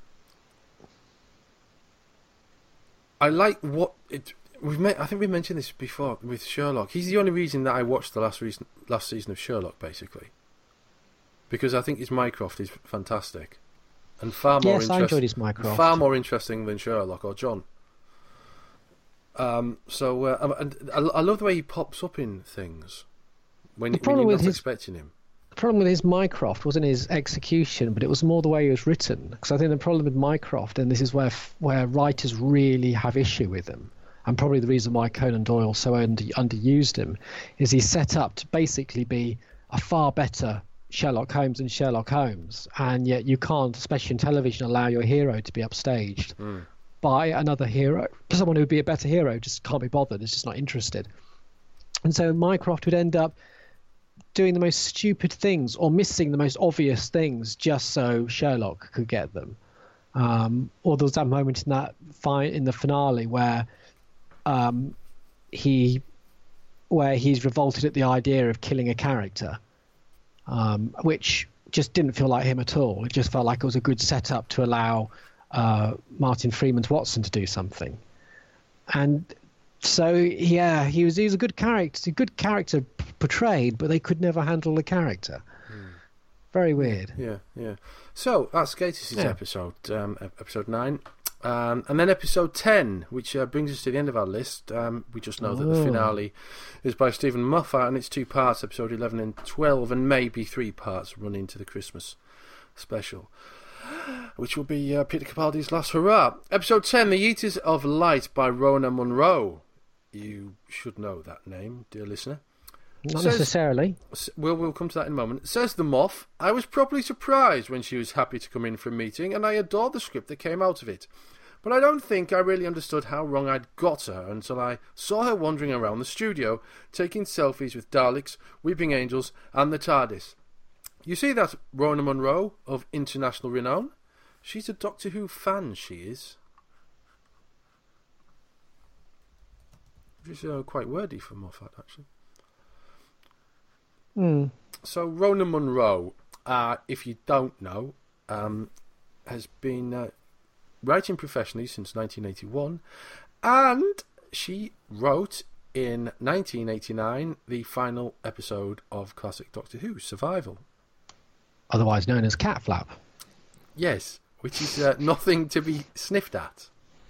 I like what it. We've met, I think we mentioned this before with Sherlock. He's the only reason that I watched the last reason, last season of Sherlock, basically, because I think his Mycroft is fantastic and far more Yes, I interest- enjoyed his Mycroft. far more interesting than Sherlock or John. Um, so uh, and I, I love the way he pops up in things when, The when problem you're with not his- expecting him. The problem with his Mycroft wasn't his execution, but it was more the way he was written. Because I think the problem with Mycroft, and this is where where writers really have issue with him, and probably the reason why Conan Doyle so under, underused him, is he's set up to basically be a far better Sherlock Holmes than Sherlock Holmes, and yet you can't, especially in television, allow your hero to be upstaged. Mm. by another hero, someone who would be a better hero, just can't be bothered, is just not interested. And so Mycroft would end up doing the most stupid things or missing the most obvious things just so Sherlock could get them. Um, or there was that moment in that fight in the finale where um, he, where he's revolted at the idea of killing a character, um, which just didn't feel like him at all. It just felt like it was a good setup to allow uh, Martin Freeman's Watson to do something. And so, yeah, he was he was a good character, a good character p- portrayed, but they could never handle the character. Mm. Very weird. Yeah, yeah. So that's Gatiss' yeah. episode, um, episode nine. Um, and then episode ten, which uh, brings us to the end of our list. Um, we just know oh. that the finale is by Stephen Moffat, and it's two parts, episode eleven and twelve, and maybe three parts run into the Christmas special, which will be uh, Peter Capaldi's last hurrah. Episode ten, The Eaters of Light by Rona Munro. You should know that name, dear listener. Not Says, necessarily. We'll, we'll come to that in a moment. Says the Moth, I was properly surprised when she was happy to come in for a meeting, and I adored the script that came out of it. But I don't think I really understood how wrong I'd got her until I saw her wandering around the studio, taking selfies with Daleks, Weeping Angels, and the TARDIS. You see that Rona Munro, of international renown? She's a Doctor Who fan, she is. Which is uh, quite wordy for Moffat, actually. Mm. So Rona Munro, uh, if you don't know, um, has been uh, writing professionally since nineteen eighty-one, and she wrote in nineteen eighty-nine the final episode of classic Doctor Who, Survival. Otherwise known as Cat Flap. Yes, which is uh, nothing to be sniffed at.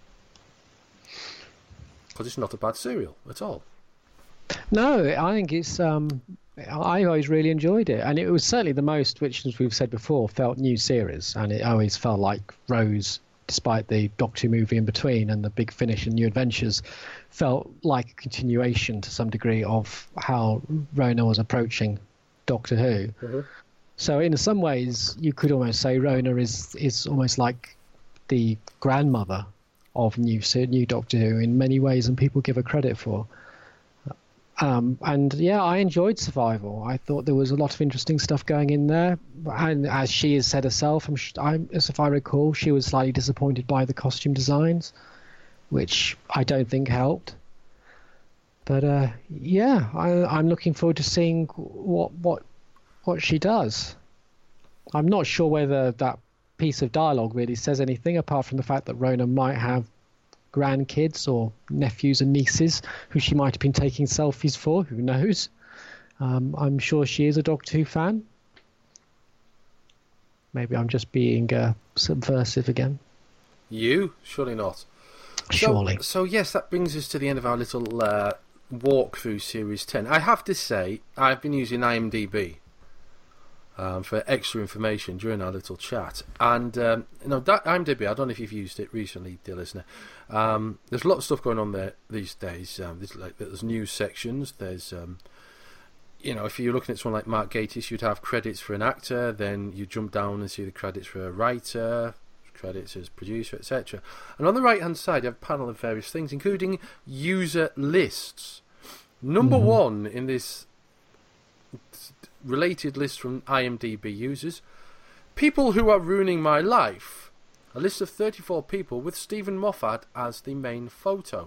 Because it's not a bad serial at all. No, I think it's... Um, I always really enjoyed it. And it was certainly the most, which, as we've said before, felt new series. And it always felt like Rose, despite the Doctor Who movie in between and the big finish and New Adventures, felt like a continuation to some degree of how Rona was approaching Doctor Who. Mm-hmm. So in some ways, you could almost say Rona is, is almost like the grandmother of new new Doctor Who in many ways, and people give her credit for. Um, and yeah, I enjoyed Survival. I thought there was a lot of interesting stuff going in there. And as she has said herself, I'm, I'm, as if I recall, she was slightly disappointed by the costume designs, which I don't think helped. But uh, yeah, I, I'm looking forward to seeing what what what she does. I'm not sure whether that piece of dialogue really says anything apart from the fact that Rona might have grandkids or nephews and nieces who she might have been taking selfies for. Who knows? Um, I'm sure she is a Doctor Who fan. Maybe I'm just being uh, subversive again. You? Surely not. Surely. So, so yes, that brings us to the end of our little uh, walk through Series ten. I have to say, I've been using IMDb Um, for extra information during our little chat, and um, you know that IMDb, I don't know if you've used it recently, dear listener. Um, there's a lot of stuff going on there these days. Um, there's like there's news sections. There's um, you know, if you're looking at someone like Mark Gatiss, you'd have credits for an actor. Then you jump down and see the credits for a writer, credits as producer, et cetera. And on the right hand side, you have a panel of various things, including user lists. Number mm-hmm. one in this related list from IMDb users, people who are ruining my life. A list of thirty-four people with Stephen Moffat as the main photo.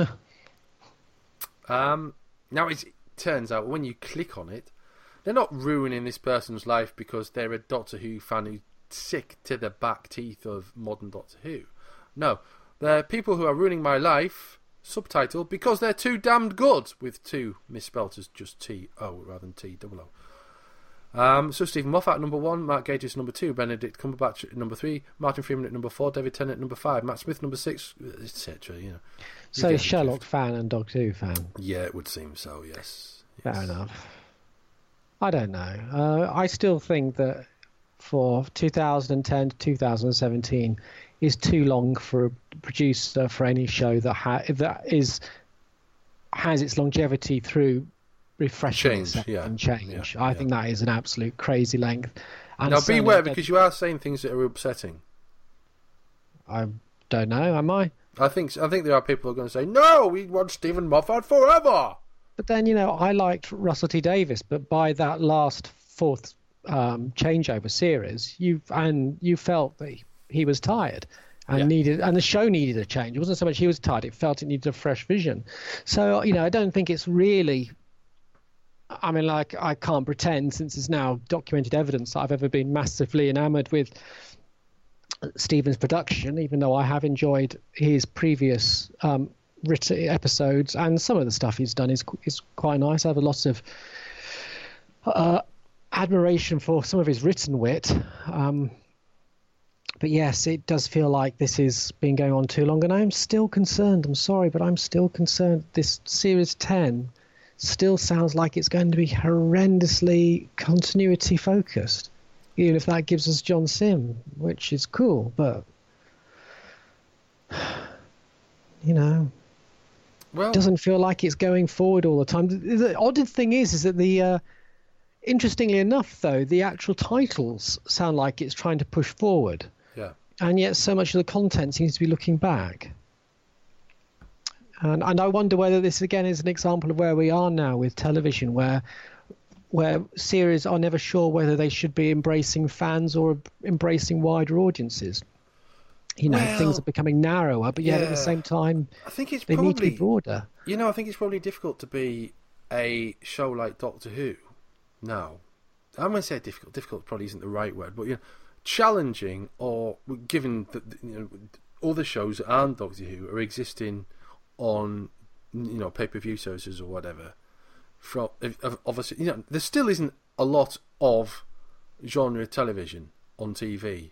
um, now it turns out when you click on it, they're not ruining this person's life because they're a Doctor Who fan who's sick to the back teeth of modern Doctor Who. No, they're people who are ruining my life, subtitle, because they're too damned good, with two misspelt as just T O rather than T O O. Um, so Stephen Moffat at number one, Mark Gatiss number two, Benedict Cumberbatch at number three, Martin Freeman at number four, David Tennant at number five, Matt Smith number six, et cetera. You know. So you Sherlock fan and Doctor Who fan. Yeah, it would seem so. Yes. Fair yes. enough. I don't know. Uh, I still think that for two thousand ten to two thousand seventeen is too long for a producer for any show that ha- that is has its longevity through refreshing change, yeah. and change. Yeah, I yeah. think that is an absolute crazy length. And now beware, because you are saying things that are upsetting. I'm Don't know, am I? I think I think there are people who are going to say, no, we want Stephen Moffat forever. But then, you know, I liked Russell T Davies, but by that last fourth um, changeover series, you and you felt that he was tired and Yeah. needed, and the show needed a change. It wasn't so much he was tired; it felt it needed a fresh vision. So, you know, I don't think it's really. I mean, like, I can't pretend, since it's now documented evidence, that I've ever been massively enamoured with Stephen's production, even though I have enjoyed his previous um, written episodes, and some of the stuff he's done is is quite nice. I have a lot of uh, admiration for some of his written wit. Um, but yes, it does feel like this has been going on too long, and I'm still concerned. I'm sorry, but I'm still concerned. This Series ten still sounds like it's going to be horrendously continuity focused, even if that gives us John Sim, which is cool, but you know, Well, it doesn't feel like it's going forward all the time. The odd thing is, is that the uh, interestingly enough, though, the actual titles sound like it's trying to push forward, yeah. and yet so much of the content seems to be looking back. And and I wonder whether this again is an example of where we are now with television, where where series are never sure whether they should be embracing fans or embracing wider audiences. You know, Well, things are becoming narrower, but yet at yeah. the same time, I think it's they probably need to be broader. You know, I think it's probably difficult to be a show like Doctor Who. No, I'm going to say difficult. Difficult probably isn't the right word, but you know, challenging, or given that, you know, other shows that aren't Doctor Who are existing on, you know, pay-per-view services or whatever. From obviously, you know, there still isn't a lot of genre television on T V.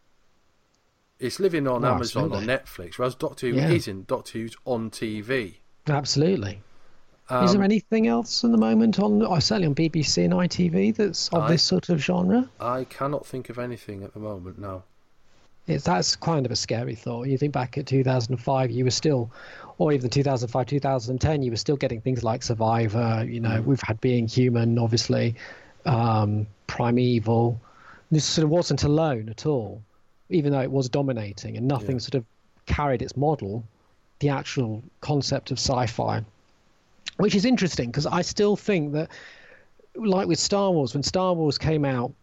It's living on Oh, Amazon absolutely. or Netflix, whereas Doctor Who Yeah. isn't. Doctor Who's on T V. Absolutely. Um, Is there anything else at the moment on, or certainly on B B C and I T V, that's of I- this sort of genre? I cannot think of anything at the moment. No. It's, that's kind of a scary thought. You think back at two thousand five, you were still, or even two thousand five, two thousand ten, you were still getting things like Survivor. You know, Mm. we've had Being Human, obviously, um, Primeval. This sort of wasn't alone at all, even though it was dominating, and nothing Yeah. sort of carried its model, the actual concept of sci-fi, which is interesting because I still think that, like with Star Wars, when Star Wars came out,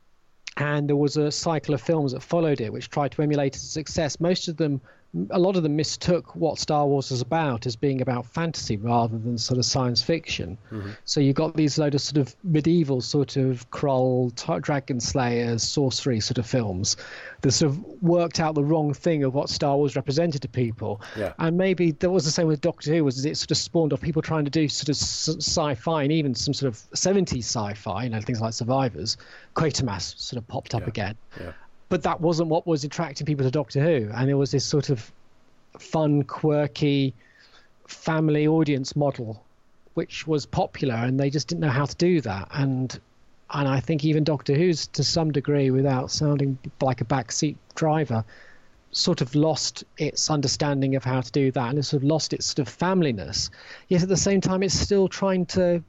and there was a cycle of films that followed it which tried to emulate its success, most of them, a lot of them mistook what Star Wars was about as being about fantasy rather than sort of science fiction. Mm-hmm. So you got these load of sort of medieval sort of Kroll, t- Dragon Slayers, sorcery sort of films that sort of worked out the wrong thing of what Star Wars represented to people. Yeah. And maybe that was the same with Doctor Who, was it sort of spawned off people trying to do sort of s- sci-fi and even some sort of seventies sci-fi, you know, things like Survivors. Quatermass sort of popped up Yeah. again. Yeah. But that wasn't what was attracting people to Doctor Who. And there was this sort of fun, quirky family audience model which was popular, and they just didn't know how to do that. And and I think even Doctor Who's, to some degree, without sounding like a backseat driver, sort of lost its understanding of how to do that, and it sort of lost its sort of familyness. Yet at the same time, it's still trying to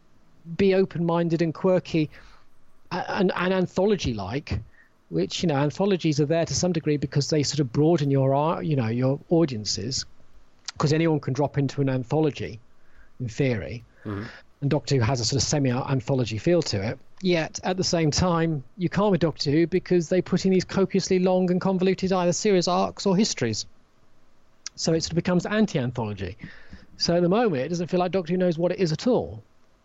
be open-minded and quirky and, and anthology-like, which, you know, anthologies are there to some degree because they sort of broaden your, ar- you know, your audiences, because anyone can drop into an anthology, in theory. Mm-hmm. And Doctor Who has a sort of semi-anthology feel to it. Yet, at the same time, you can't with Doctor Who because they put in these copiously long and convoluted either series arcs or histories. So it sort of becomes anti-anthology. So at the moment, it doesn't feel like Doctor Who knows what it is at all,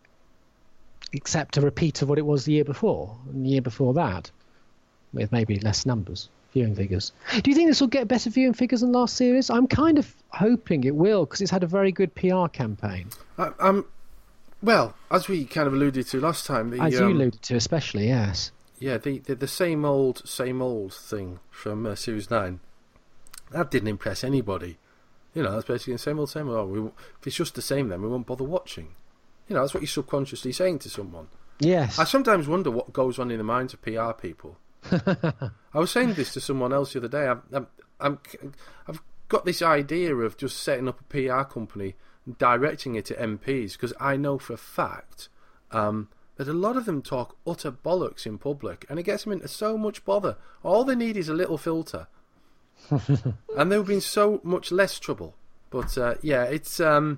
except a repeat of what it was the year before, and the year before that, with maybe less numbers, viewing figures. Do you think this will get better viewing figures than last series? I'm kind of hoping it will, because it's had a very good P R campaign. I, um, well, as we kind of alluded to last time, the, As um, you alluded to, especially, yes. yeah, the, the the same old, same old thing from uh, Series nine, that didn't impress anybody. You know, that's basically the same old, same old. Oh, we, if it's just the same, then we won't bother watching. You know, that's what you're subconsciously saying to someone. Yes. I sometimes wonder what goes on in the minds of P R people. I was saying this to someone else the other day. I'm, I'm, I'm, I've got this idea of just setting up a P R company, directing it to M Ps, because I know for a fact um, that a lot of them talk utter bollocks in public, and it gets them into so much bother. All they need is a little filter. And there would have been so much less trouble. But uh, yeah, it's um,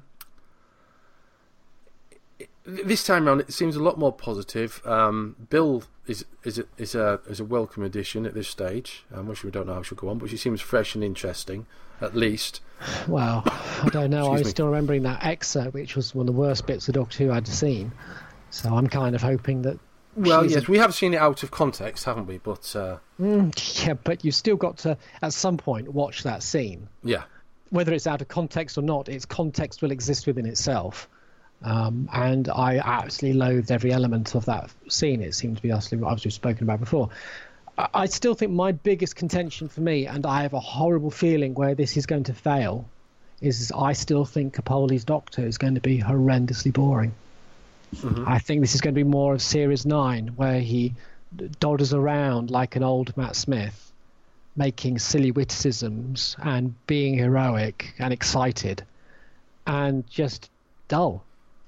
it, this time around it seems a lot more positive. Um, Bill is is a, is a is a welcome addition at this stage. Um, which we don't know how she'll go on, but she seems fresh and interesting, at least. Well, I don't know. I was me. still remembering that excerpt, which was one of the worst bits of Doctor Who I'd seen. So I'm kind of hoping that. Well, yes, a... we have seen it out of context, haven't we? But uh... mm, yeah, but you've still got to, at some point, watch that scene. Yeah. Whether it's out of context or not, its context will exist within itself. Um, and I absolutely loathed every element of that scene. It seemed to be utterly, as we've spoken about before. I, I still think my biggest contention for me, and I have a horrible feeling where this is going to fail, is I still think Capaldi's Doctor is going to be horrendously boring. Mm-hmm. I think this is going to be more of Series nine, where he dodders around like an old Matt Smith, making silly witticisms and being heroic and excited and just dull.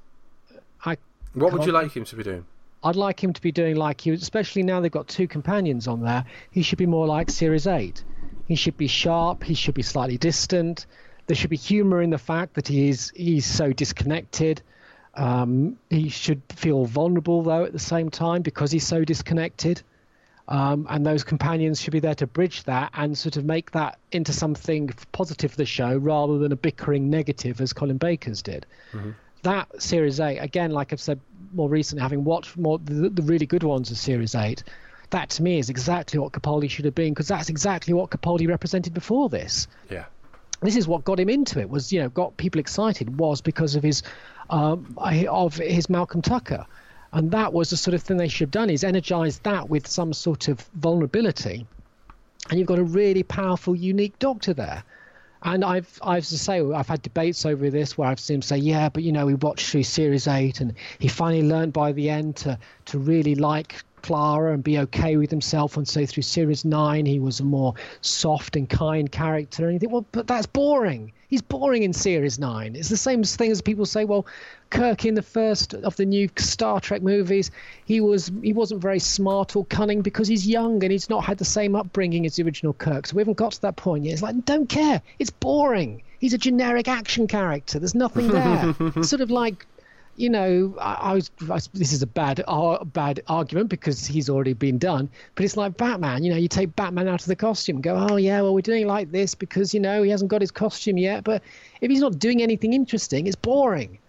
I What would you like him to be doing? I'd like him to be doing like he was, especially now they've got two companions on there. He should be more like Series eight. He should be sharp. He should be slightly distant. There should be humour in the fact that he is he's so disconnected. Um, he should feel vulnerable, though, at the same time, because he's so disconnected. Um, and those companions should be there to bridge that and sort of make that into something positive for the show rather than a bickering negative as Colin Baker's did. Mm-hmm. That Series eight, again, like I've said more recently, having watched more the, the really good ones of Series eight, that to me is exactly what Capaldi should have been, because that's exactly what Capaldi represented before this. Yeah. This is what got him into it, was, you know, got people excited, was because of his um, of his Malcolm Tucker. And that was the sort of thing they should have done, is energized that with some sort of vulnerability. And you've got a really powerful, unique Doctor there. And I've, I've to say, I've had debates over this where I've seen him say, yeah, but, you know, we watched through Series eight and he finally learned by the end to, to really like Clara and be okay with himself. And so through Series nine, he was a more soft and kind character. And you think, well, but that's boring. He's boring in Series nine. It's the same thing as people say, well, Kirk in the first of the new Star Trek movies, he was he wasn't very smart or cunning because he's young and he's not had the same upbringing as the original Kirk. So we haven't got to that point yet. It's like, don't care. It's boring. He's a generic action character. There's nothing there. Sort of like, you know, I, I was. I, this is a bad, uh, bad argument because he's already been done. But it's like Batman. You know, you take Batman out of the costume and go, oh yeah, well we're doing it like this because, you know, he hasn't got his costume yet. But if he's not doing anything interesting, it's boring.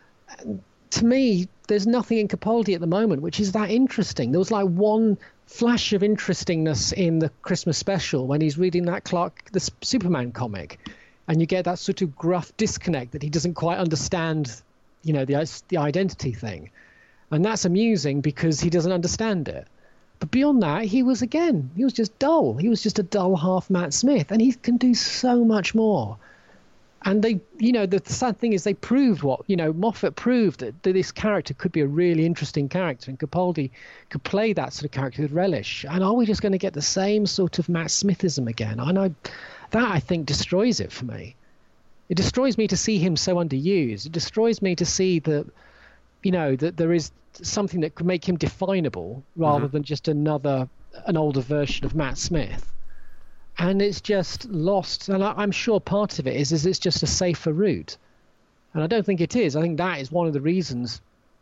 And to me, there's nothing in Capaldi at the moment which is that interesting. There was like one flash of interestingness in the Christmas special when he's reading that Clark, the Superman comic, and you get that sort of gruff disconnect that he doesn't quite understand. You know, the the identity thing. And that's amusing because he doesn't understand it. But beyond that, he was, again, he was just dull. He was just a dull half Matt Smith. And he can do so much more. And they, you know, the, the sad thing is they proved what, you know, Moffat proved that, that this character could be a really interesting character. And Capaldi could play that sort of character with relish. And are we just going to get the same sort of Matt Smithism again? And I, that, I think, destroys it for me. It destroys me to see him so underused. It destroys me to see that, you know, that there is something that could make him definable rather mm-hmm. than just another, an older version of Matt Smith. And it's just lost. And I, I'm sure part of it is, is it's just a safer route. And I don't think it is. I think that is one of the reasons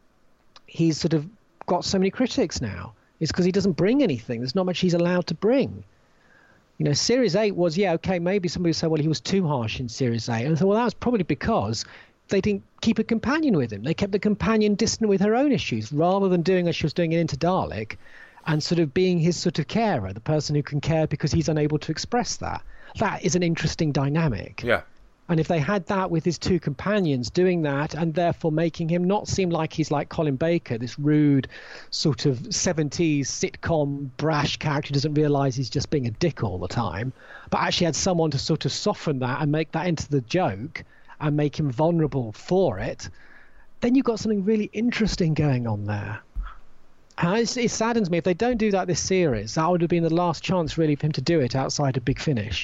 he's sort of got so many critics now. It's because he doesn't bring anything. There's not much he's allowed to bring. You know, Series eight was, yeah, okay, maybe somebody would say, well, he was too harsh in Series eight. And I thought, well, that was probably because they didn't keep a companion with him. They kept the companion distant with her own issues rather than doing as she was doing it into Dalek and sort of being his sort of carer, the person who can care because he's unable to express that. That is an interesting dynamic. Yeah. And if they had that with his two companions doing that and therefore making him not seem like he's like Colin Baker, this rude sort of seventies sitcom brash character who doesn't realise he's just being a dick all the time, but actually had someone to sort of soften that and make that into the joke and make him vulnerable for it, then you've got something really interesting going on there. And it's, it saddens me if they don't do that this series. That would have been the last chance really for him to do it outside of Big Finish.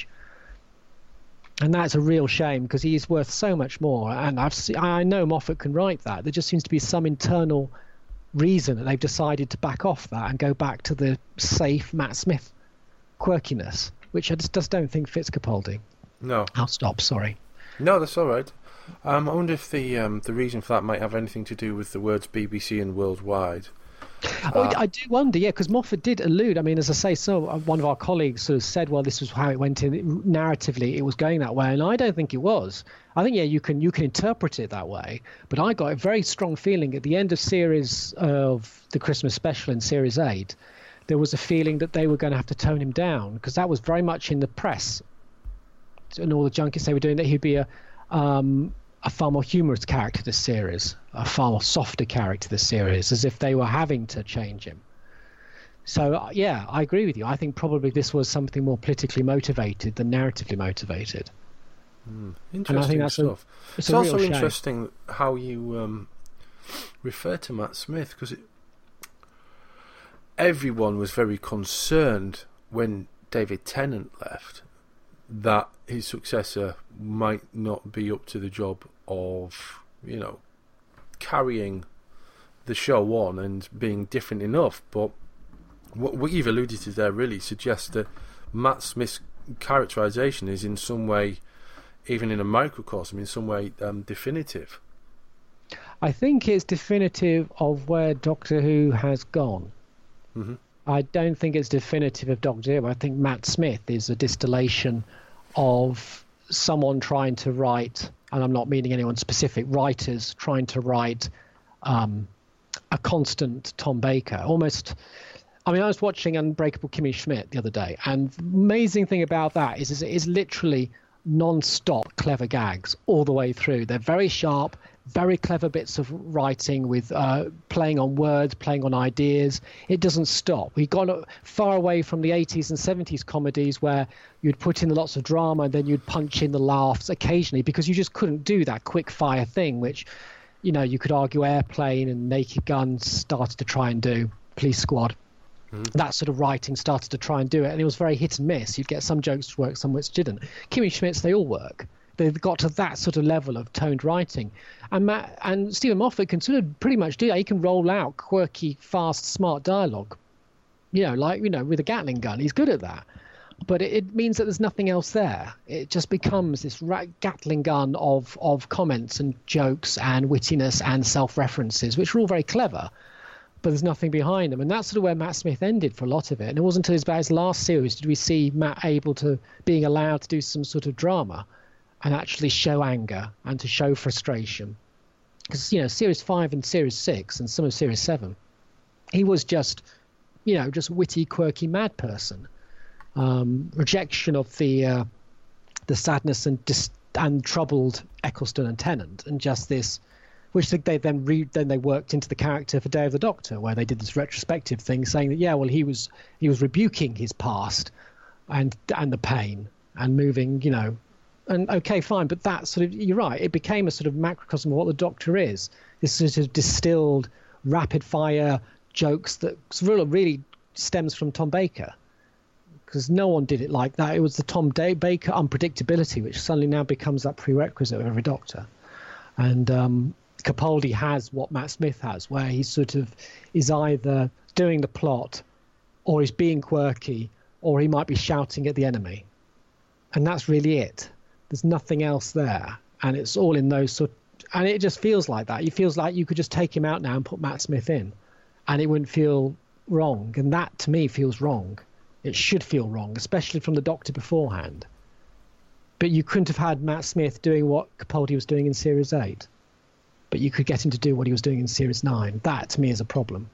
And that's a real shame because he's worth so much more. And I've see, I know Moffat can write that. There just seems to be some internal reason that they've decided to back off that and go back to the safe Matt Smith quirkiness. which I just, just don't think fits Capaldi. No. I'll stop, sorry. No, that's all right. Um, I wonder if the um, the reason for that might have anything to do with the words B B C and worldwide. Oh, Uh, I do wonder, yeah, because Moffat did allude. I mean, as I say, so uh, one of our colleagues sort of said, "Well, this was how it went in narratively. It was going that way," and I don't think it was. I think, yeah, you can you can interpret it that way, but I got a very strong feeling at the end of series of the Christmas special in Series Eight, there was a feeling that they were going to have to tone him down because that was very much in the press and all the junkets they were doing that he'd be a um, a far more humorous character this series, a far more softer character this series, as if they were having to change him. So, uh, yeah, I agree with you. I think probably this was something more politically motivated than narratively motivated. Mm, And interesting I think that's stuff. A, it's it's a also real shame. interesting how you um, refer to Matt Smith, because everyone was very concerned when David Tennant left that his successor might not be up to the job of, you know, carrying the show on and being different enough. But what, what you've alluded to there really suggests that Matt Smith's characterization is in some way, even in a microcosm, in some way um, definitive. I think it's definitive of where Doctor Who has gone. Mm-hmm. I don't think it's definitive of Doctor Who. I think Matt Smith is a distillation of someone trying to write, and I'm not meaning anyone specific, writers trying to write um, a constant Tom Baker. Almost, I mean, I was watching Unbreakable Kimmy Schmidt the other day, and the amazing thing about that is, is it is literally non-stop clever gags all the way through. They're very sharp, very clever bits of writing with uh, playing on words, playing on ideas. It doesn't stop. We've gone far away from the eighties and seventies comedies where you'd put in lots of drama and then you'd punch in the laughs occasionally because you just couldn't do that quick fire thing, which, you know, you could argue Airplane and Naked Gun started to try and do, Police Squad. Mm-hmm. That sort of writing started to try and do it, and it was very hit and miss. You'd get some jokes to work, some which didn't. Kimmy Schmidt's, they all work. They've got to that sort of level of toned writing. And Matt, and Stephen Moffat can sort of pretty much do that. He can roll out quirky, fast, smart dialogue. You know, like, you know, with a Gatling gun. He's good at that. But it, it means that there's nothing else there. It just becomes this ra- Gatling gun of, of comments and jokes and wittiness and self-references, which are all very clever. But there's nothing behind them. And that's sort of where Matt Smith ended for a lot of it. And it wasn't until his, about his last series did we see Matt able to, being allowed to do some sort of drama and actually show anger and to show frustration. Because, you know, Series five and Series six and some of Series seven, he was just, you know, just witty, quirky, mad person. Um, rejection of the uh, the sadness and dis- and troubled Eccleston and Tennant, and just this, which they then re- then they worked into the character for Day of the Doctor, where they did this retrospective thing saying that, yeah, well, he was he was rebuking his past and and the pain and moving, you know. And okay, fine, but that sort of, you're right, it became a sort of macrocosm of what the Doctor is. This sort of distilled, rapid-fire jokes that really, really stems from Tom Baker. Because no one did it like that. It was the Tom Day- Baker unpredictability, which suddenly now becomes that prerequisite of every Doctor. And um, Capaldi has what Matt Smith has, where he sort of is either doing the plot, or he's being quirky, or he might be shouting at the enemy. And that's really it. There's nothing else there, and it's all in those sort. And it just feels like that. It feels like you could just take him out now and put Matt Smith in, and it wouldn't feel wrong. And that to me feels wrong. It should feel wrong, especially from the Doctor beforehand. But you couldn't have had Matt Smith doing what Capaldi was doing in Series eight. But you could get him to do what he was doing in Series nine. That to me is a problem.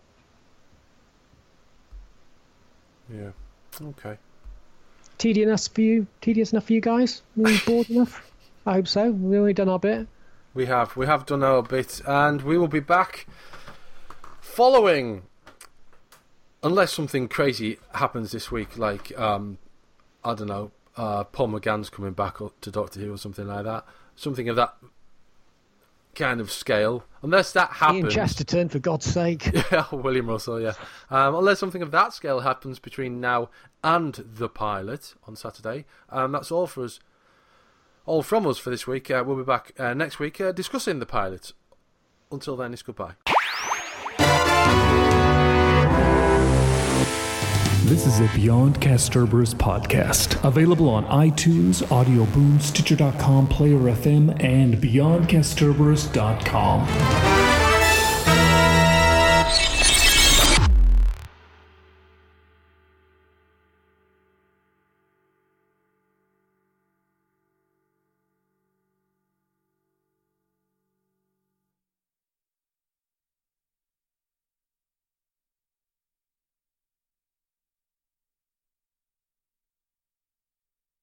Yeah. Okay. Tedious enough for you? Tedious enough for you guys? Are you bored enough? I hope so. We've already done our bit. We have. We have done our bit, and we will be back following, unless something crazy happens this week, like, um, I don't know, uh, Paul McGann's coming back up to Doctor Who or something like that. Something of that kind of scale. Unless that happens... Ian Chesterton, for God's sake. Yeah, William Russell, yeah. Um, unless something of that scale happens between now and the pilot on Saturday. Um, that's all for us. All from us for this week. Uh, we'll be back uh, next week uh, discussing the pilot. Until then, it's goodbye. This is a Beyond Castorber's podcast, available on iTunes, Audio Boom, Stitcher dot com, Player F M, and beyond castorber's dot com.